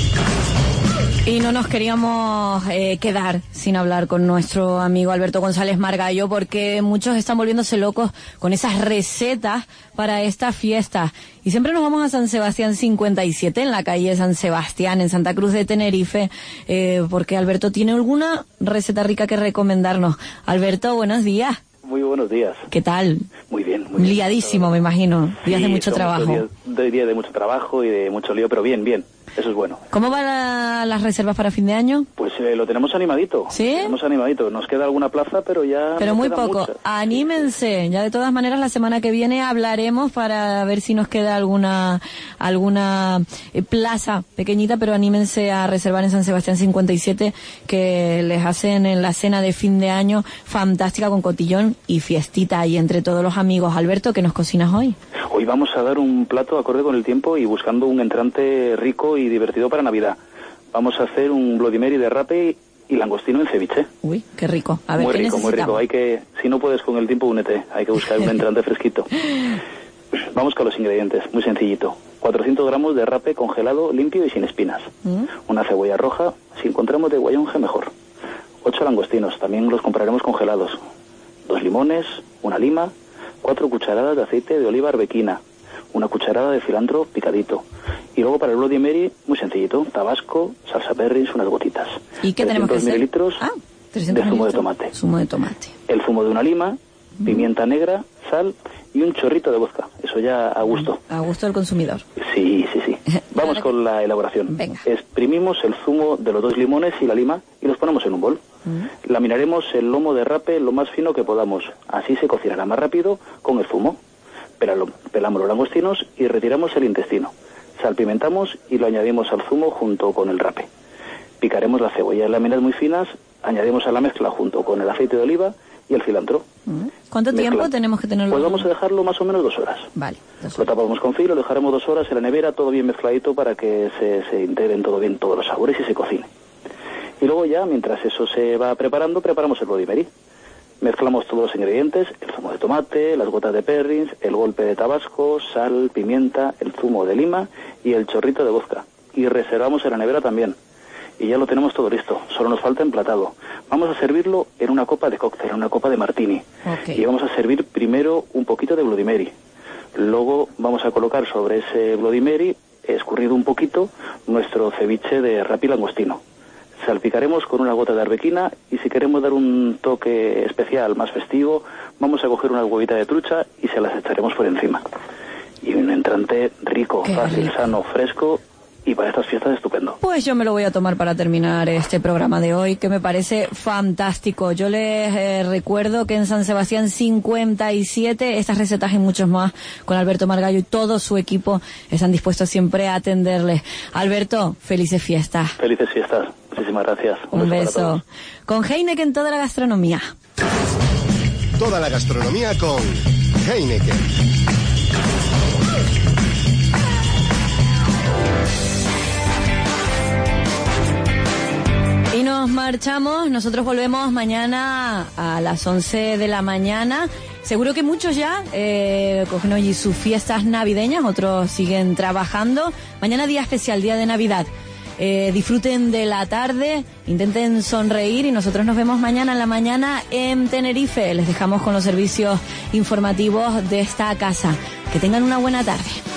Y no nos queríamos eh, quedar sin hablar con nuestro amigo Alberto González Margallo, porque muchos están volviéndose locos con esas recetas para esta fiesta. Y siempre nos vamos a San Sebastián cincuenta y siete, en la calle San Sebastián, en Santa Cruz de Tenerife, eh, porque Alberto tiene alguna receta rica que recomendarnos. Alberto, buenos días. Muy buenos días. ¿Qué tal? Muy bien, muy bien. Liadísimo, me imagino. Días sí, de mucho trabajo. Días de, día de mucho trabajo y de mucho lío, pero bien, bien. Eso es bueno. ¿Cómo van la, las reservas para fin de año? Pues eh, lo tenemos animadito. ¿Sí? Lo tenemos animadito. Nos queda alguna plaza, pero ya... Pero muy poco. Muchas. Anímense. Ya de todas maneras la semana que viene hablaremos para ver si nos queda alguna alguna eh, plaza pequeñita, pero anímense a reservar en San Sebastián cincuenta y siete, que les hacen en la cena de fin de año fantástica con cotillón y fiestita ahí entre todos los amigos. Alberto, ¿qué nos cocinas hoy? Hoy vamos a dar un plato acorde con el tiempo y buscando un entrante rico y divertido para Navidad. Vamos a hacer un Bloody Mary de rape y langostino en ceviche. Uy, qué rico. A ver, muy ¿qué rico, muy rico. Hay que, si no puedes con el tiempo, únete. Hay que buscar un entrante fresquito. Vamos con los ingredientes, muy sencillito. cuatrocientos gramos de rape congelado, limpio y sin espinas. ¿Mm? Una cebolla roja, si encontramos de guayonje mejor. Ocho langostinos, también los compraremos congelados. Dos limones, una lima, cuatro cucharadas de aceite de oliva arbequina, una cucharada de cilantro picadito. Y luego para el Bloody Mary, muy sencillito, tabasco, salsa perris, unas gotitas. ¿Y qué tenemos que hacer? mililitros ah, de zumo de tomate. Zumo de tomate. El zumo de una lima, mm. pimienta negra, sal y un chorrito de vodka. Eso ya a gusto. A gusto del consumidor. Sí, sí, sí. Vamos con la elaboración. Venga. Exprimimos el zumo de los dos limones y la lima y los ponemos en un bol. Mm. Laminaremos el lomo de rape lo más fino que podamos. Así se cocinará más rápido con el zumo. Pelalo, pelamos los langostinos y retiramos el intestino. Salpimentamos y lo añadimos al zumo junto con el rape. Picaremos la cebolla en láminas muy finas, añadimos a la mezcla junto con el aceite de oliva y el cilantro. Mm. ¿Cuánto Mezcla. tiempo tenemos que tenerlo? Pues vamos a dejarlo más o menos dos horas. Vale. Dos horas. Lo tapamos con filo, lo dejaremos dos horas en la nevera, todo bien mezcladito para que se, se integren todo bien todos los sabores y se cocine. Y luego ya, mientras eso se va preparando, preparamos el Bloody Mary. Mezclamos todos los ingredientes, el zumo de tomate, las gotas de perris, el golpe de tabasco, sal, pimienta, el zumo de lima y el chorrito de vodka. Y reservamos en la nevera también. Y ya lo tenemos todo listo, solo nos falta emplatado. Vamos a servirlo en una copa de cóctel, en una copa de martini. Okay. Y vamos a servir primero un poquito de Bloody Mary. Luego vamos a colocar sobre ese Bloody Mary, escurrido un poquito, nuestro ceviche de rape y langostino. Salpicaremos con una gota de arbequina y si queremos dar un toque especial, más festivo, vamos a coger una huevita de trucha y se las echaremos por encima. Y un entrante rico, Qué fácil, rico. sano, fresco y para estas fiestas estupendo. Pues yo me lo voy a tomar para terminar este programa de hoy, que me parece fantástico. Yo les eh, recuerdo que en San Sebastián cincuenta y siete, estas recetas y muchos más, con Alberto Margallo y todo su equipo, están dispuestos siempre a atenderles. Alberto, felices fiestas. Felices fiestas. Muchísimas gracias. Un, Un beso. beso. Con Heineken toda la gastronomía. Toda la gastronomía con Heineken. marchamos. Nosotros volvemos mañana a las once de la mañana. Seguro que muchos ya eh, cogen hoy sus fiestas navideñas, otros siguen trabajando. Mañana día especial, día de Navidad. Eh, disfruten de la tarde, intenten sonreír y nosotros nos vemos mañana en la mañana en Tenerife. Les dejamos con los servicios informativos de esta casa. Que tengan una buena tarde.